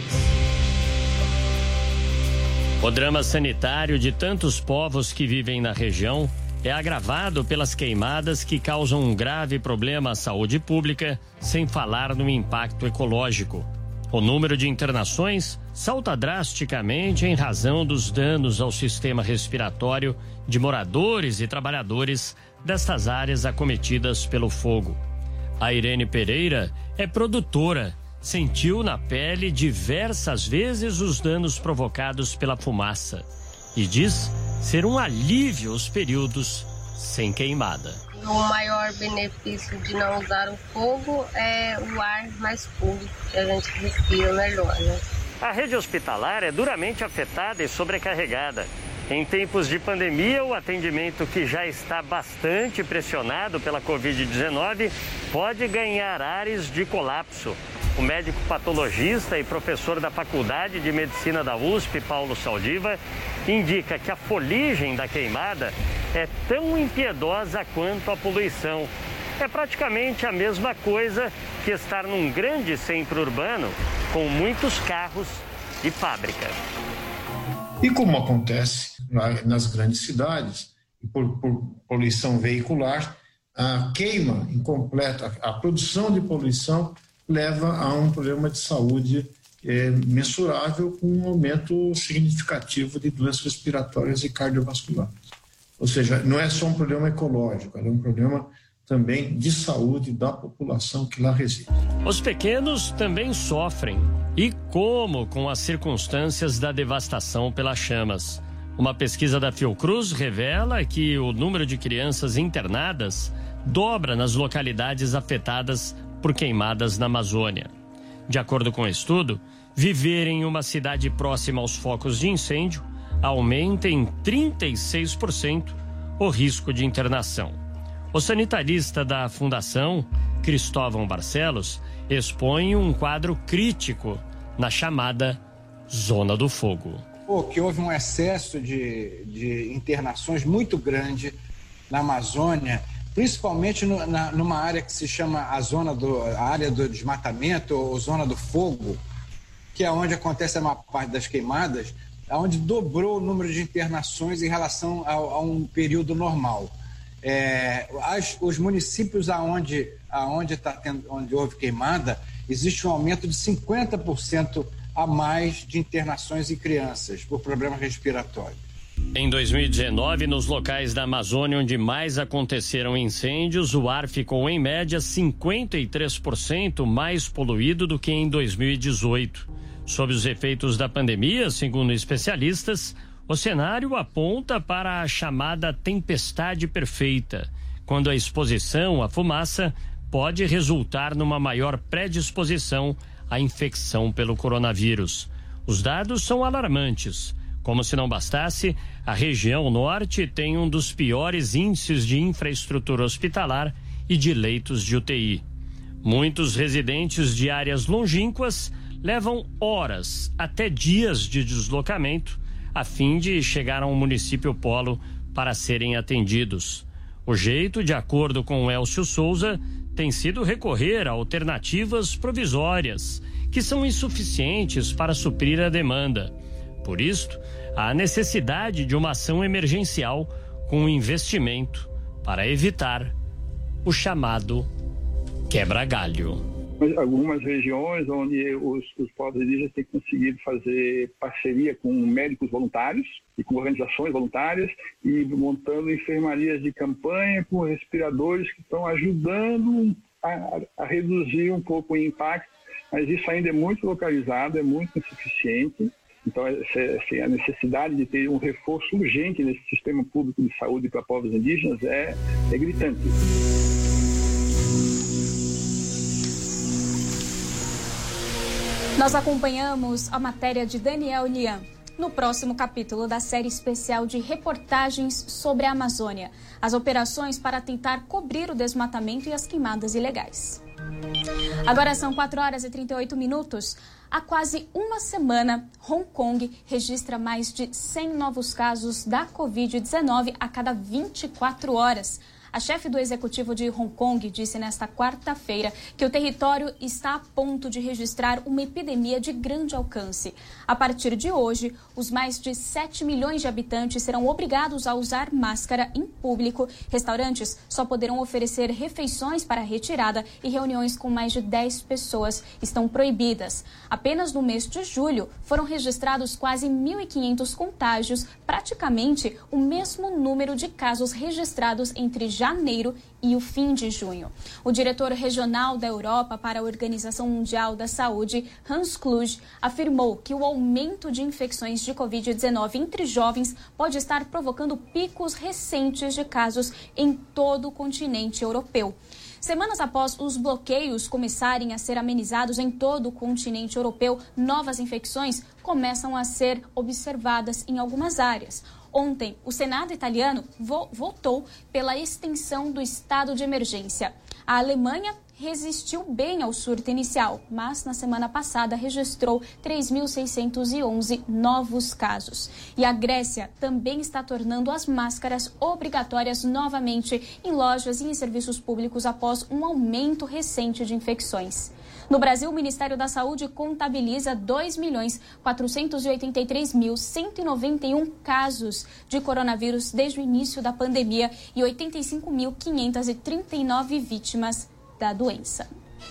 O drama sanitário de tantos povos que vivem na região é agravado pelas queimadas que causam um grave problema à saúde pública, sem falar no impacto ecológico. O número de internações salta drasticamente em razão dos danos ao sistema respiratório de moradores e trabalhadores destas áreas acometidas pelo fogo. A Irene Pereira é produtora, sentiu na pele diversas vezes os danos provocados pela fumaça e diz ser um alívio os períodos sem queimada. O maior benefício de não usar o fogo é o ar mais puro, que a gente respira melhor, né? A rede hospitalar é duramente afetada e sobrecarregada. Em tempos de pandemia, o atendimento, que já está bastante pressionado pela Covid-19, pode ganhar ares de colapso. O médico patologista e professor da Faculdade de Medicina da USP, Paulo Saldiva, indica que a fuligem da queimada é tão impiedosa quanto a poluição. É praticamente a mesma coisa que estar num grande centro urbano com muitos carros e fábricas. E como acontece nas grandes cidades, por poluição veicular, a queima incompleta, a produção de poluição leva a um problema de saúde mensurável, com um aumento significativo de doenças respiratórias e cardiovasculares. Ou seja, não é só um problema ecológico, é um problema também de saúde da população que lá reside. Os pequenos também sofrem. E como com as circunstâncias da devastação pelas chamas? Uma pesquisa da Fiocruz revela que o número de crianças internadas dobra nas localidades afetadas por queimadas na Amazônia. De acordo com o estudo, viver em uma cidade próxima aos focos de incêndio aumenta em 36% o risco de internação. O sanitarista da Fundação, Cristóvão Barcelos, expõe um quadro crítico na chamada Zona do Fogo. Que houve um excesso de internações muito grande na Amazônia, principalmente numa área que se chama a área do desmatamento ou Zona do Fogo, que é onde acontece a maior parte das queimadas, onde dobrou o número de internações em relação a um período normal. Os municípios onde houve queimada, existe um aumento de 50% a mais de internações em crianças por problemas respiratórios. Em 2019, nos locais da Amazônia onde mais aconteceram incêndios, o ar ficou em média 53% mais poluído do que em 2018. Sob os efeitos da pandemia, segundo especialistas, o cenário aponta para a chamada tempestade perfeita, quando a exposição à fumaça pode resultar numa maior predisposição à infecção pelo coronavírus. Os dados são alarmantes. Como se não bastasse, a região norte tem um dos piores índices de infraestrutura hospitalar e de leitos de UTI. Muitos residentes de áreas longínquas levam horas, até dias de deslocamento, a fim de chegar a um município polo para serem atendidos. O jeito, de acordo com Elcio Souza, tem sido recorrer a alternativas provisórias, que são insuficientes para suprir a demanda. Por isto, há necessidade de uma ação emergencial com investimento para evitar o chamado quebra-galho. Algumas regiões onde os povos indígenas têm conseguido fazer parceria com médicos voluntários e com organizações voluntárias e montando enfermarias de campanha com respiradores que estão ajudando a reduzir um pouco o impacto, mas isso ainda é muito localizado, é muito insuficiente. Então, a necessidade de ter um reforço urgente nesse sistema público de saúde para povos indígenas é gritante. Nós acompanhamos a matéria de Daniel Lian no próximo capítulo da série especial de reportagens sobre a Amazônia, as operações para tentar cobrir o desmatamento e as queimadas ilegais. Agora são 4h38. Há quase uma semana, Hong Kong registra mais de 100 novos casos da Covid-19 a cada 24 horas. A chefe do executivo de Hong Kong disse nesta quarta-feira que o território está a ponto de registrar uma epidemia de grande alcance. A partir de hoje, os mais de 7 milhões de habitantes serão obrigados a usar máscara em público. Restaurantes só poderão oferecer refeições para retirada e reuniões com mais de 10 pessoas estão proibidas. Apenas no mês de julho foram registrados quase 1.500 contágios, praticamente o mesmo número de casos registrados entre janeiro e o fim de junho. O diretor regional da Europa para a Organização Mundial da Saúde, Hans Kluge, afirmou que o aumento de infecções de Covid-19 entre jovens pode estar provocando picos recentes de casos em todo o continente europeu. Semanas após os bloqueios começarem a ser amenizados em todo o continente europeu, novas infecções começam a ser observadas em algumas áreas. Ontem, o Senado italiano votou pela extensão do estado de emergência. A Alemanha resistiu bem ao surto inicial, mas na semana passada registrou 3.611 novos casos. E a Grécia também está tornando as máscaras obrigatórias novamente em lojas e em serviços públicos após um aumento recente de infecções. No Brasil, o Ministério da Saúde contabiliza 2.483.191 casos de coronavírus desde o início da pandemia e 85.539 vítimas da doença.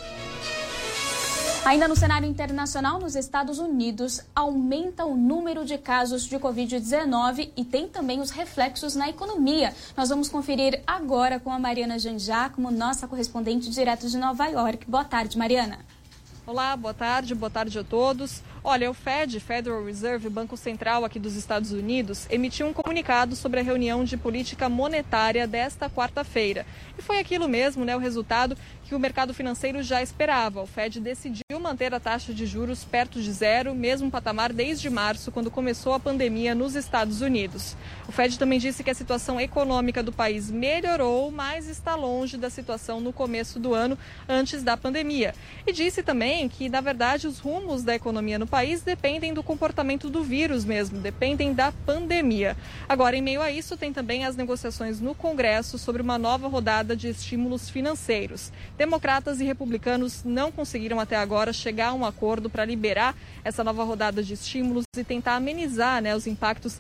Ainda no cenário internacional, nos Estados Unidos, aumenta o número de casos de Covid-19 e tem também os reflexos na economia. Nós vamos conferir agora com a Mariana Jangiacomo, nossa correspondente direto de Nova York. Boa tarde, Mariana. Olá, boa tarde a todos. Olha, o Fed, Federal Reserve, Banco Central aqui dos Estados Unidos, emitiu um comunicado sobre a reunião de política monetária desta quarta-feira. E foi aquilo mesmo, o resultado que o mercado financeiro já esperava. O Fed decidiu manter a taxa de juros perto de zero, mesmo patamar desde março, quando começou a pandemia nos Estados Unidos. O Fed também disse que a situação econômica do país melhorou, mas está longe da situação no começo do ano, antes da pandemia. E disse também que, na verdade, os rumos da economia no país dependem do comportamento do vírus mesmo, dependem da pandemia. Agora, em meio a isso, tem também as negociações no Congresso sobre uma nova rodada de estímulos financeiros. Democratas e republicanos não conseguiram até agora chegar a um acordo para liberar essa nova rodada de estímulos e tentar amenizar os impactos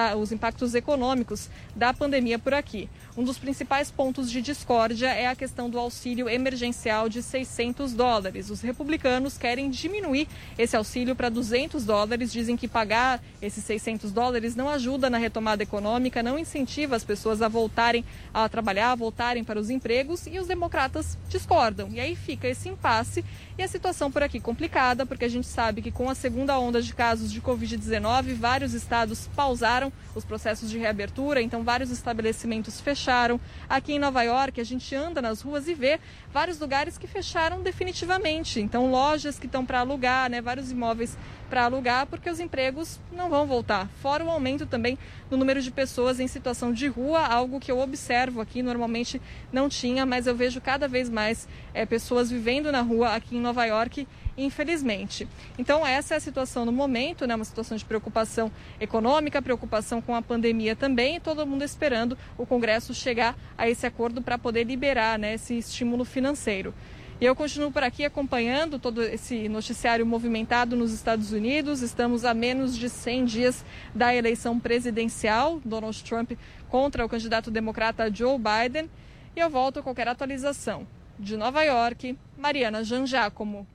econômicos da pandemia por aqui. Um dos principais pontos de discórdia é a questão do auxílio emergencial de $600. Os republicanos querem diminuir esse auxílio para $200. Dizem que pagar esses $600 não ajuda na retomada econômica, não incentiva as pessoas a voltarem a trabalhar, a voltarem para os empregos, e os democratas discordam. E aí fica esse impasse e a situação por aqui complicada, porque a gente sabe que com a segunda onda de casos de Covid-19, vários estados pausaram os processos de reabertura, então vários estabelecimentos fecharam. Aqui em Nova York, a gente anda nas ruas e vê vários lugares que fecharam definitivamente. Então, lojas que estão para alugar, vários imóveis para alugar, porque os empregos não vão voltar. Fora o aumento também no número de pessoas em situação de rua, algo que eu observo aqui, normalmente não tinha, mas eu vejo cada vez mais pessoas vivendo na rua aqui em Nova York, infelizmente. Então, essa é a situação no momento, uma situação de preocupação econômica, preocupação com a pandemia também, e todo mundo esperando o Congresso chegar a esse acordo para poder liberar esse estímulo financeiro. E eu continuo por aqui acompanhando todo esse noticiário movimentado nos Estados Unidos. Estamos a menos de 100 dias da eleição presidencial, Donald Trump contra o candidato democrata Joe Biden. E eu volto a qualquer atualização. De Nova York, Mariana Jangiacomo.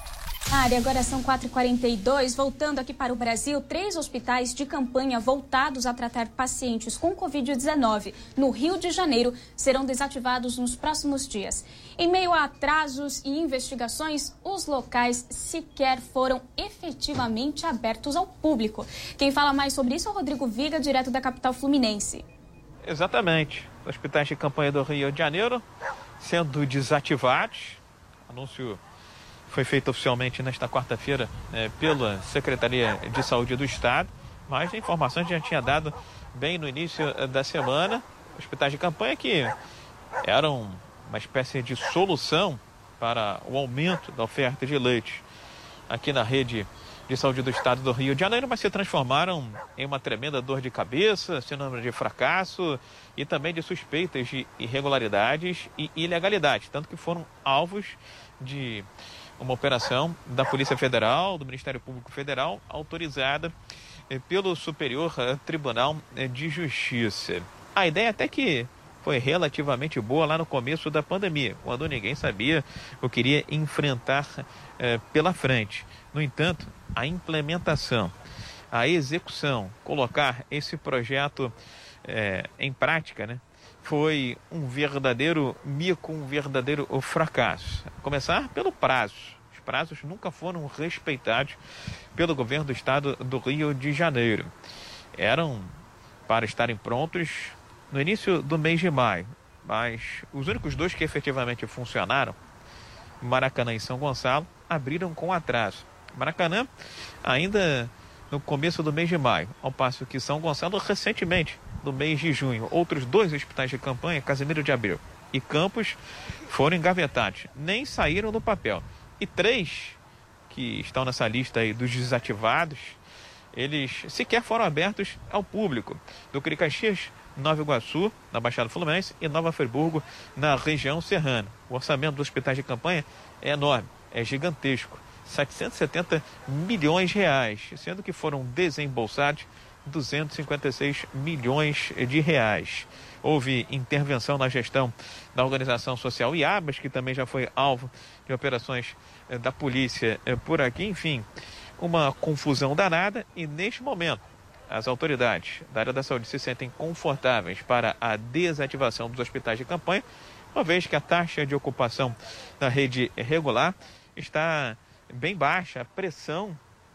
Agora são 4h42. Voltando aqui para o Brasil, 3 hospitais de campanha voltados a tratar pacientes com Covid-19 no Rio de Janeiro serão desativados nos próximos dias. Em meio a atrasos e investigações, os locais sequer foram efetivamente abertos ao público. Quem fala mais sobre isso é o Rodrigo Viga, direto da capital fluminense. Exatamente. Hospitais de campanha do Rio de Janeiro sendo desativados. Anúncio foi feito oficialmente nesta quarta-feira pela Secretaria de Saúde do Estado, mas a informação já tinha dado bem no início da semana. Hospitais de campanha que eram uma espécie de solução para o aumento da oferta de leite aqui na rede de saúde do Estado do Rio de Janeiro, mas se transformaram em uma tremenda dor de cabeça, sinônimo de fracasso e também de suspeitas de irregularidades e ilegalidades, tanto que foram alvos de uma operação da Polícia Federal, do Ministério Público Federal, autorizada pelo Superior Tribunal de Justiça. A ideia até que foi relativamente boa lá no começo da pandemia, quando ninguém sabia o que iria enfrentar pela frente. No entanto, a implementação, a execução, colocar esse projeto em prática, foi um verdadeiro mico, um verdadeiro fracasso. A começar pelo prazo. Os prazos nunca foram respeitados pelo governo do estado do Rio de Janeiro. Eram para estarem prontos no início do mês de maio, mas os únicos dois que efetivamente funcionaram, Maracanã e São Gonçalo, abriram com atraso. Maracanã ainda no começo do mês de maio, ao passo que São Gonçalo recentemente, no mês de junho. Outros 2 hospitais de campanha, Casimiro de Abreu e Campos, foram engavetados, nem saíram do papel. E 3 que estão nessa lista aí dos desativados, eles sequer foram abertos ao público. Duque de Caxias, Nova Iguaçu, na Baixada Fluminense, e Nova Friburgo, na região serrana. O orçamento dos hospitais de campanha é enorme, é gigantesco. 770 milhões de reais, sendo que foram desembolsados 256 milhões de reais. Houve intervenção na gestão da organização social IABAS, que também já foi alvo de operações da polícia por aqui. Enfim, uma confusão danada, e neste momento as autoridades da área da saúde se sentem confortáveis para a desativação dos hospitais de campanha, uma vez que a taxa de ocupação da rede regular está bem baixa. A pressão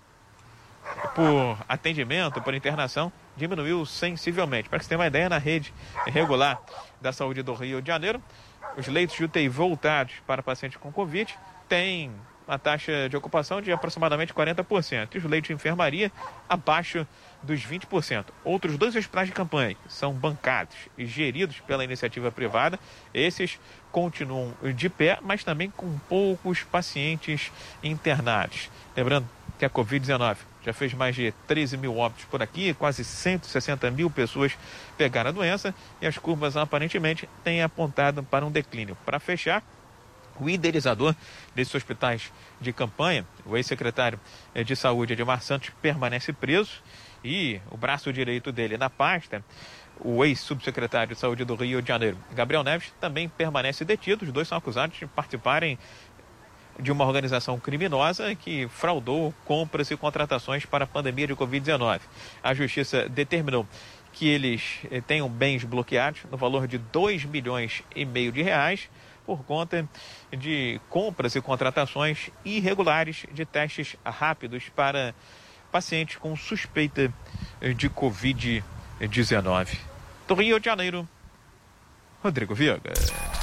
por atendimento, por internação, diminuiu sensivelmente. Para que você tenha uma ideia, na rede regular da saúde do Rio de Janeiro, os leitos de UTI voltados para pacientes com Covid têm uma taxa de ocupação de aproximadamente 40%. E os leitos de enfermaria abaixo dos 20%. Outros 2 hospitais de campanha são bancados e geridos pela iniciativa privada. Esses continuam de pé, mas também com poucos pacientes internados. Lembrando que a Covid-19 já fez mais de 13 mil óbitos por aqui, quase 160 mil pessoas pegaram a doença, e as curvas aparentemente têm apontado para um declínio. Para fechar, o idealizador desses hospitais de campanha, o ex-secretário de Saúde, Edmar Santos, permanece preso, e o braço direito dele na pasta, o ex-subsecretário de Saúde do Rio de Janeiro, Gabriel Neves, também permanece detido. Os dois são acusados de participarem de uma organização criminosa que fraudou compras e contratações para a pandemia de Covid-19. A Justiça determinou que eles tenham bens bloqueados no valor de 2,5 milhões de reais por conta de compras e contratações irregulares de testes rápidos para pacientes com suspeita de Covid-19. Do Rio de Janeiro, Rodrigo Viega.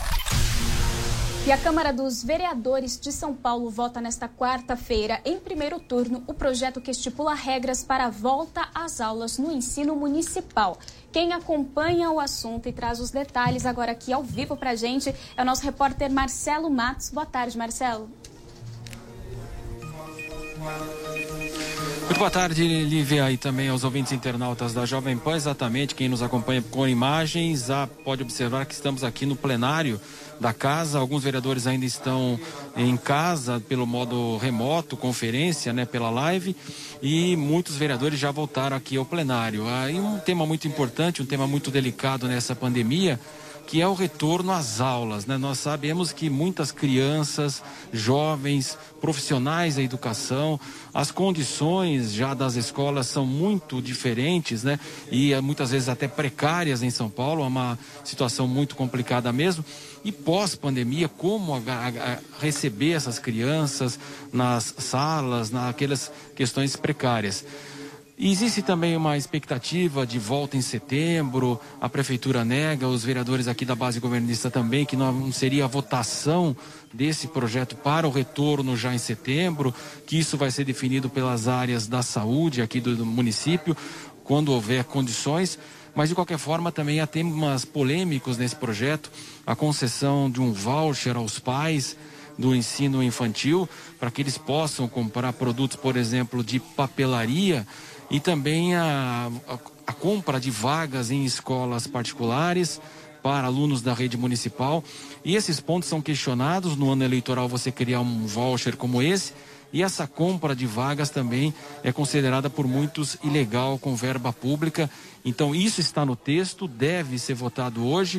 E a Câmara dos Vereadores de São Paulo vota nesta quarta-feira, em primeiro turno, o projeto que estipula regras para a volta às aulas no ensino municipal. Quem acompanha o assunto e traz os detalhes agora aqui ao vivo para a gente é o nosso repórter Marcelo Matos. Boa tarde, Marcelo. Muito boa tarde, Lívia, e também aos ouvintes internautas da Jovem Pan. Exatamente, quem nos acompanha com imagens pode observar que estamos aqui no plenário da casa. Alguns vereadores ainda estão em casa pelo modo remoto, conferência, pela live, e muitos vereadores já voltaram aqui ao plenário. E um tema muito importante, um tema muito delicado nessa pandemia, que é o retorno às aulas, Nós sabemos que muitas crianças, jovens, profissionais da educação, as condições já das escolas são muito diferentes, E muitas vezes até precárias em São Paulo, é uma situação muito complicada mesmo. E pós-pandemia, como receber essas crianças nas salas, naquelas questões precárias. E existe também uma expectativa de volta em setembro. A prefeitura nega, os vereadores aqui da base governista também, que não seria a votação desse projeto para o retorno já em setembro, que isso vai ser definido pelas áreas da saúde aqui do município, quando houver condições. Mas, de qualquer forma, também há temas polêmicos nesse projeto. A concessão de um voucher aos pais do ensino infantil, para que eles possam comprar produtos, por exemplo, de papelaria, e também a compra de vagas em escolas particulares para alunos da rede municipal. E esses pontos são questionados. No ano eleitoral você criar um voucher como esse, e essa compra de vagas também é considerada por muitos ilegal, com verba pública. Então isso está no texto, deve ser votado hoje.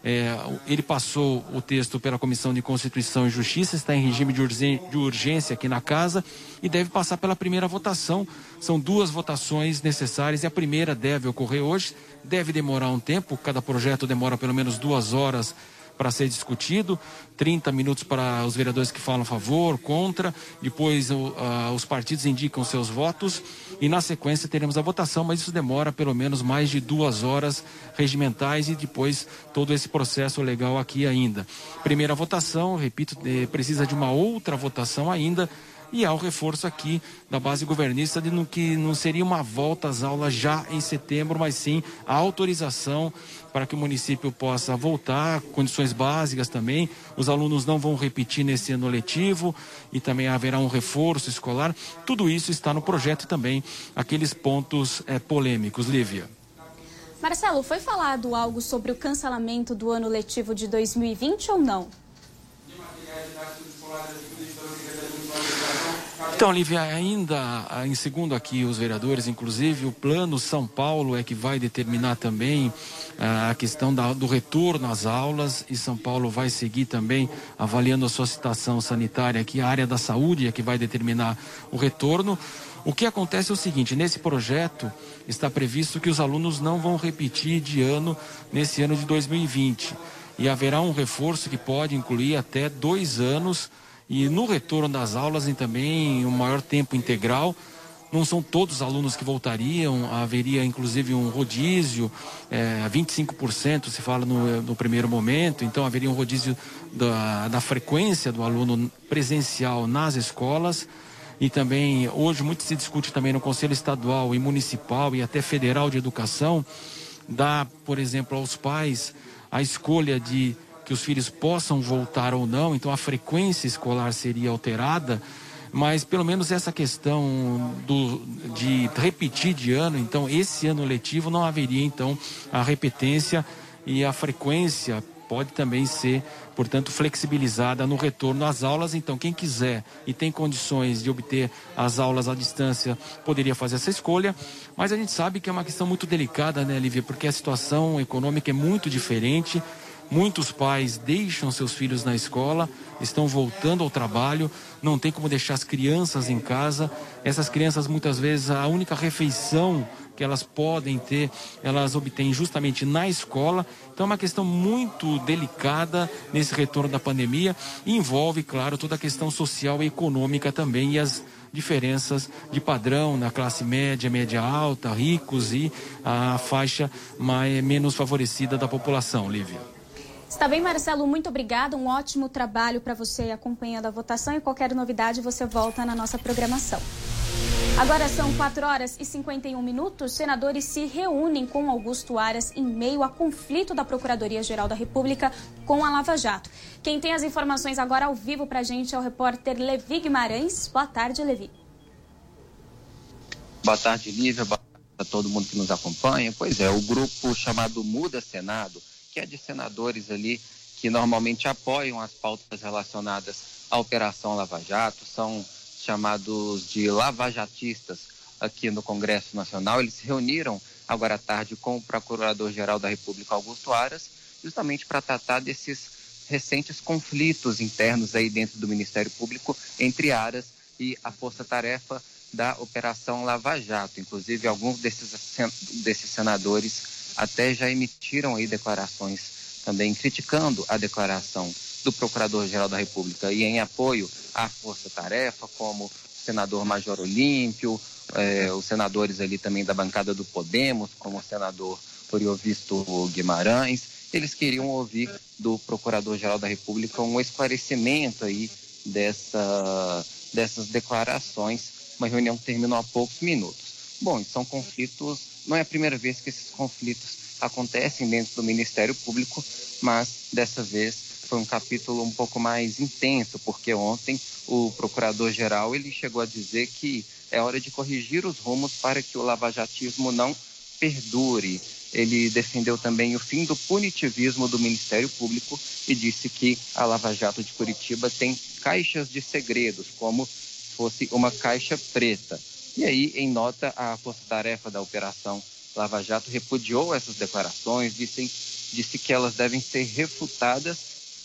Ele passou o texto pela Comissão de Constituição e Justiça, está em regime de urgência aqui na casa e deve passar pela primeira votação. São 2 votações necessárias e a primeira deve ocorrer hoje, deve demorar um tempo, cada projeto demora pelo menos 2 horas para ser discutido, 30 minutos para os vereadores que falam a favor, contra, depois os partidos indicam seus votos e na sequência teremos a votação, mas isso demora pelo menos mais de 2 horas regimentais e depois todo esse processo legal aqui ainda. Primeira votação, repito, precisa de uma outra votação ainda. E há o reforço aqui da base governista de que não seria uma volta às aulas já em setembro, mas sim a autorização para que o município possa voltar, condições básicas também. Os alunos não vão repetir nesse ano letivo e também haverá um reforço escolar. Tudo isso está no projeto e também aqueles pontos polêmicos. Lívia. Marcelo, foi falado algo sobre o cancelamento do ano letivo de 2020 ou não? Então, Lívia, ainda em segundo aqui os vereadores, inclusive o Plano São Paulo é que vai determinar também a questão do retorno às aulas e São Paulo vai seguir também avaliando a sua situação sanitária aqui, a área da saúde é que vai determinar o retorno. O que acontece é o seguinte, nesse projeto está previsto que os alunos não vão repetir de ano nesse ano de 2020 e haverá um reforço que pode incluir até 2 anos. E no retorno das aulas e também um maior tempo integral, não são todos os alunos que voltariam, haveria inclusive um rodízio, 25% se fala no primeiro momento, então haveria um rodízio da frequência do aluno presencial nas escolas e também hoje muito se discute também no Conselho Estadual e Municipal e até Federal de Educação, dá, por exemplo, aos pais a escolha de que os filhos possam voltar ou não, então a frequência escolar seria alterada, mas pelo menos essa questão de repetir de ano, então esse ano letivo não haveria então a repetência e a frequência pode também ser, portanto, flexibilizada no retorno às aulas. Então quem quiser e tem condições de obter as aulas à distância poderia fazer essa escolha, mas a gente sabe que é uma questão muito delicada, né, Lívia, porque a situação econômica é muito diferente. Muitos pais deixam seus filhos na escola, estão voltando ao trabalho, não tem como deixar as crianças em casa. Essas crianças, muitas vezes, a única refeição que elas podem ter, elas obtêm justamente na escola. Então é uma questão muito delicada nesse retorno da pandemia e envolve, claro, toda a questão social e econômica também e as diferenças de padrão na classe média, média alta, ricos e a faixa menos favorecida da população, Lívia. Está bem, Marcelo, muito obrigada. Um ótimo trabalho para você acompanhando a votação e qualquer novidade você volta na nossa programação. Agora são 4h51. Senadores se reúnem com Augusto Aras em meio a conflito da Procuradoria-Geral da República com a Lava Jato. Quem tem as informações agora ao vivo para a gente é o repórter Levi Guimarães. Boa tarde, Levi. Boa tarde, Lívia. Boa tarde a todo mundo que nos acompanha. Pois é, o grupo chamado Muda Senado, que é de senadores ali que normalmente apoiam as pautas relacionadas à Operação Lava Jato, são chamados de lavajatistas aqui no Congresso Nacional. Eles se reuniram agora à tarde com o Procurador-Geral da República, Augusto Aras, justamente para tratar desses recentes conflitos internos aí dentro do Ministério Público entre Aras e a força-tarefa da Operação Lava Jato. Inclusive, alguns desses senadores até já emitiram aí declarações também criticando a declaração do Procurador-Geral da República e em apoio à força-tarefa, como o senador Major Olímpio, os senadores ali também da bancada do Podemos, como o senador Oriovisto Guimarães. Eles queriam ouvir do Procurador-Geral da República um esclarecimento aí dessas declarações. Uma reunião que terminou há poucos minutos. Bom, são conflitos, não é a primeira vez que esses conflitos acontecem dentro do Ministério Público, mas dessa vez foi um capítulo um pouco mais intenso, porque ontem o Procurador-Geral ele chegou a dizer que é hora de corrigir os rumos para que o lavajatismo não perdure. Ele defendeu também o fim do punitivismo do Ministério Público e disse que a Lava Jato de Curitiba tem caixas de segredos, como fosse uma caixa preta. E aí, em nota, a força-tarefa da Operação Lava Jato repudiou essas declarações, disse que elas devem ser refutados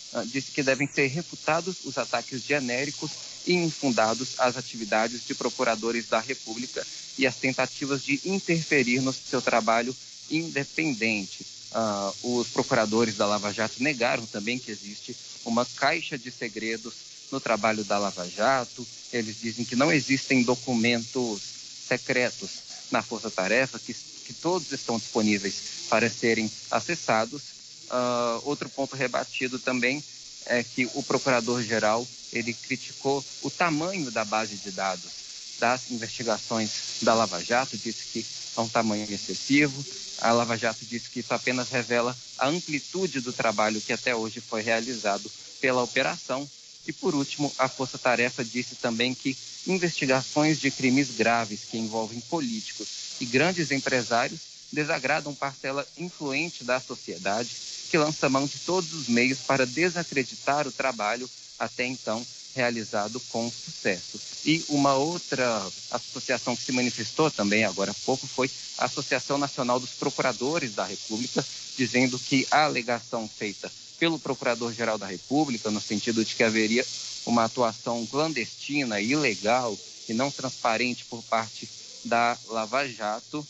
os ataques genéricos e infundados às atividades de procuradores da República e as tentativas de interferir no seu trabalho independente. Os procuradores da Lava Jato negaram também que existe uma caixa de segredos no trabalho da Lava Jato. Eles dizem que não existem documentos secretos na Força Tarefa, que todos estão disponíveis para serem acessados. Outro ponto rebatido também é que o procurador-geral ele criticou o tamanho da base de dados das investigações da Lava Jato, disse que é um tamanho excessivo. A Lava Jato disse que isso apenas revela a amplitude do trabalho que até hoje foi realizado pela operação. E, por último, a Força Tarefa disse também que investigações de crimes graves que envolvem políticos e grandes empresários desagradam parcela influente da sociedade, que lança mão de todos os meios para desacreditar o trabalho até então realizado com sucesso. E uma outra associação que se manifestou também agora há pouco foi a Associação Nacional dos Procuradores da República, dizendo que a alegação feita pelo Procurador-Geral da República, no sentido de que haveria uma atuação clandestina, ilegal e não transparente por parte da Lava Jato,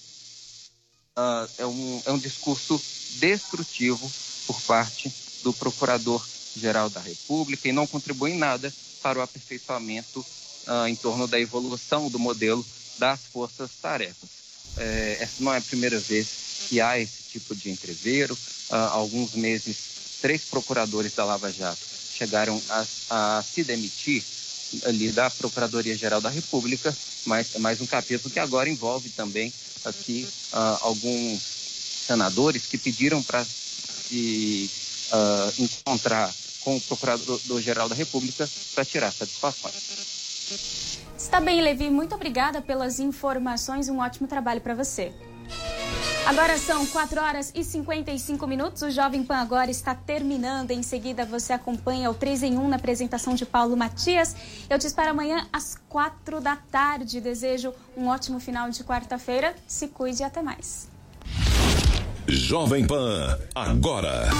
é um discurso destrutivo por parte do Procurador-Geral da República e não contribui em nada para o aperfeiçoamento em torno da evolução do modelo das forças-tarefas. Essa não é a primeira vez que há esse tipo de entreveiro. Há alguns meses, 3 procuradores da Lava Jato chegaram a se demitir ali da Procuradoria-Geral da República, mas é mais um capítulo que agora envolve também aqui alguns senadores que pediram para se encontrar com o Procurador-Geral da República para tirar satisfações. Está bem, Levi. Muito obrigada pelas informações e um ótimo trabalho para você. Agora são 4h55. O Jovem Pan agora está terminando. Em seguida, você acompanha o 3 em 1 na apresentação de Paulo Matias. Eu te espero amanhã às 4 da tarde. Desejo um ótimo final de quarta-feira. Se cuide e até mais. Jovem Pan, agora.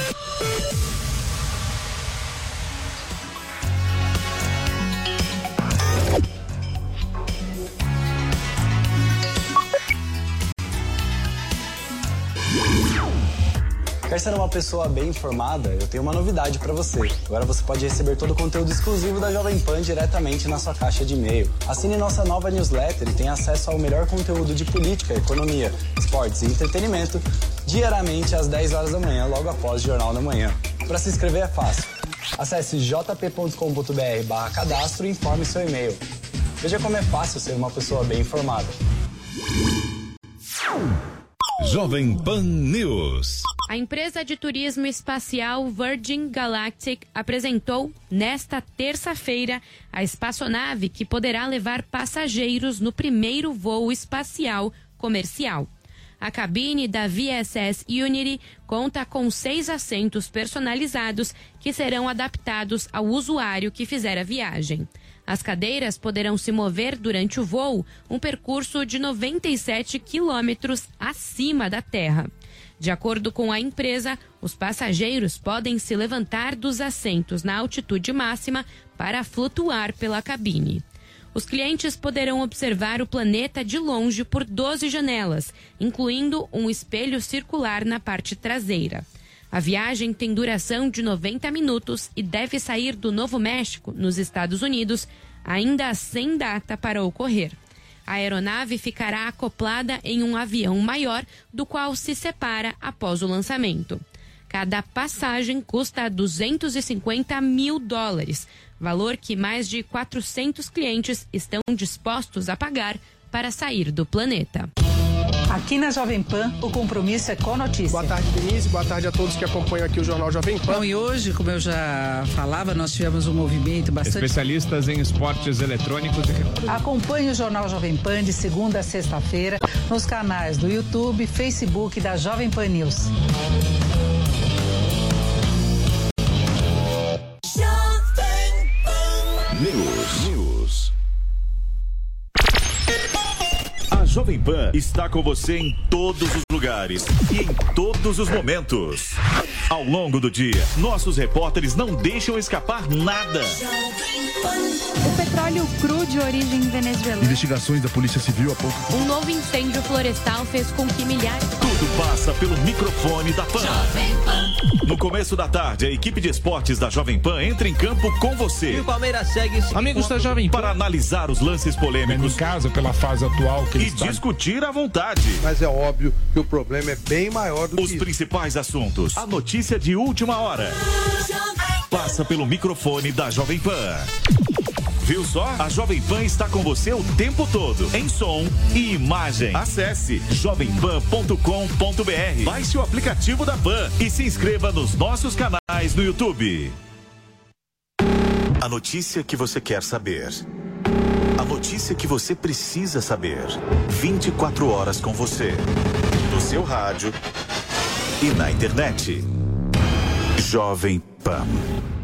Quer ser uma pessoa bem informada? Eu tenho uma novidade para você. Agora você pode receber todo o conteúdo exclusivo da Jovem Pan diretamente na sua caixa de e-mail. Assine nossa nova newsletter e tenha acesso ao melhor conteúdo de política, economia, esportes e entretenimento diariamente às 10 horas da manhã, logo após o Jornal da Manhã. Para se inscrever é fácil. Acesse jp.com.br/cadastro e informe seu e-mail. Veja como é fácil ser uma pessoa bem informada. Jovem Pan News. A empresa de turismo espacial Virgin Galactic apresentou, nesta terça-feira, a espaçonave que poderá levar passageiros no primeiro voo espacial comercial. A cabine da VSS Unity conta com 6 assentos personalizados que serão adaptados ao usuário que fizer a viagem. As cadeiras poderão se mover durante o voo, um percurso de 97 quilômetros acima da Terra. De acordo com a empresa, os passageiros podem se levantar dos assentos na altitude máxima para flutuar pela cabine. Os clientes poderão observar o planeta de longe por 12 janelas, incluindo um espelho circular na parte traseira. A viagem tem duração de 90 minutos e deve sair do Novo México, nos Estados Unidos, ainda sem data para ocorrer. A aeronave ficará acoplada em um avião maior, do qual se separa após o lançamento. Cada passagem custa $250 mil, valor que mais de 400 clientes estão dispostos a pagar para sair do planeta. Aqui na Jovem Pan, o compromisso é com a notícia. Boa tarde, Denise. Boa tarde a todos que acompanham aqui o Jornal Jovem Pan. Bom, e hoje, como eu já falava, nós tivemos um movimento bastante... Especialistas em esportes eletrônicos e... Acompanhe o Jornal Jovem Pan de segunda a sexta-feira nos canais do YouTube, Facebook da Jovem Pan News. News. Jovem Pan está com você em todos os lugares e em todos os momentos. Ao longo do dia, nossos repórteres não deixam escapar nada. O petróleo cru de origem venezuelana. Investigações da Polícia Civil apontam. Um novo incêndio florestal fez com que milhares... Tudo passa pelo microfone da Pan. No começo da tarde, a equipe de esportes da Jovem Pan entra em campo com você. E o Palmeiras segue... Amigos da Jovem Pan. Para analisar os lances polêmicos. Em casa, pela fase atual que e discutir à vontade. Mas é óbvio que o problema é bem maior do que os principais assuntos. A notícia de última hora. Passa pelo microfone da Jovem Pan. Viu só? A Jovem Pan está com você o tempo todo, em som e imagem. Acesse jovempan.com.br. Baixe o aplicativo da Pan e se inscreva nos nossos canais no YouTube. A notícia que você quer saber. A notícia que você precisa saber. 24 horas com você. No seu rádio e na internet. Jovem Pan.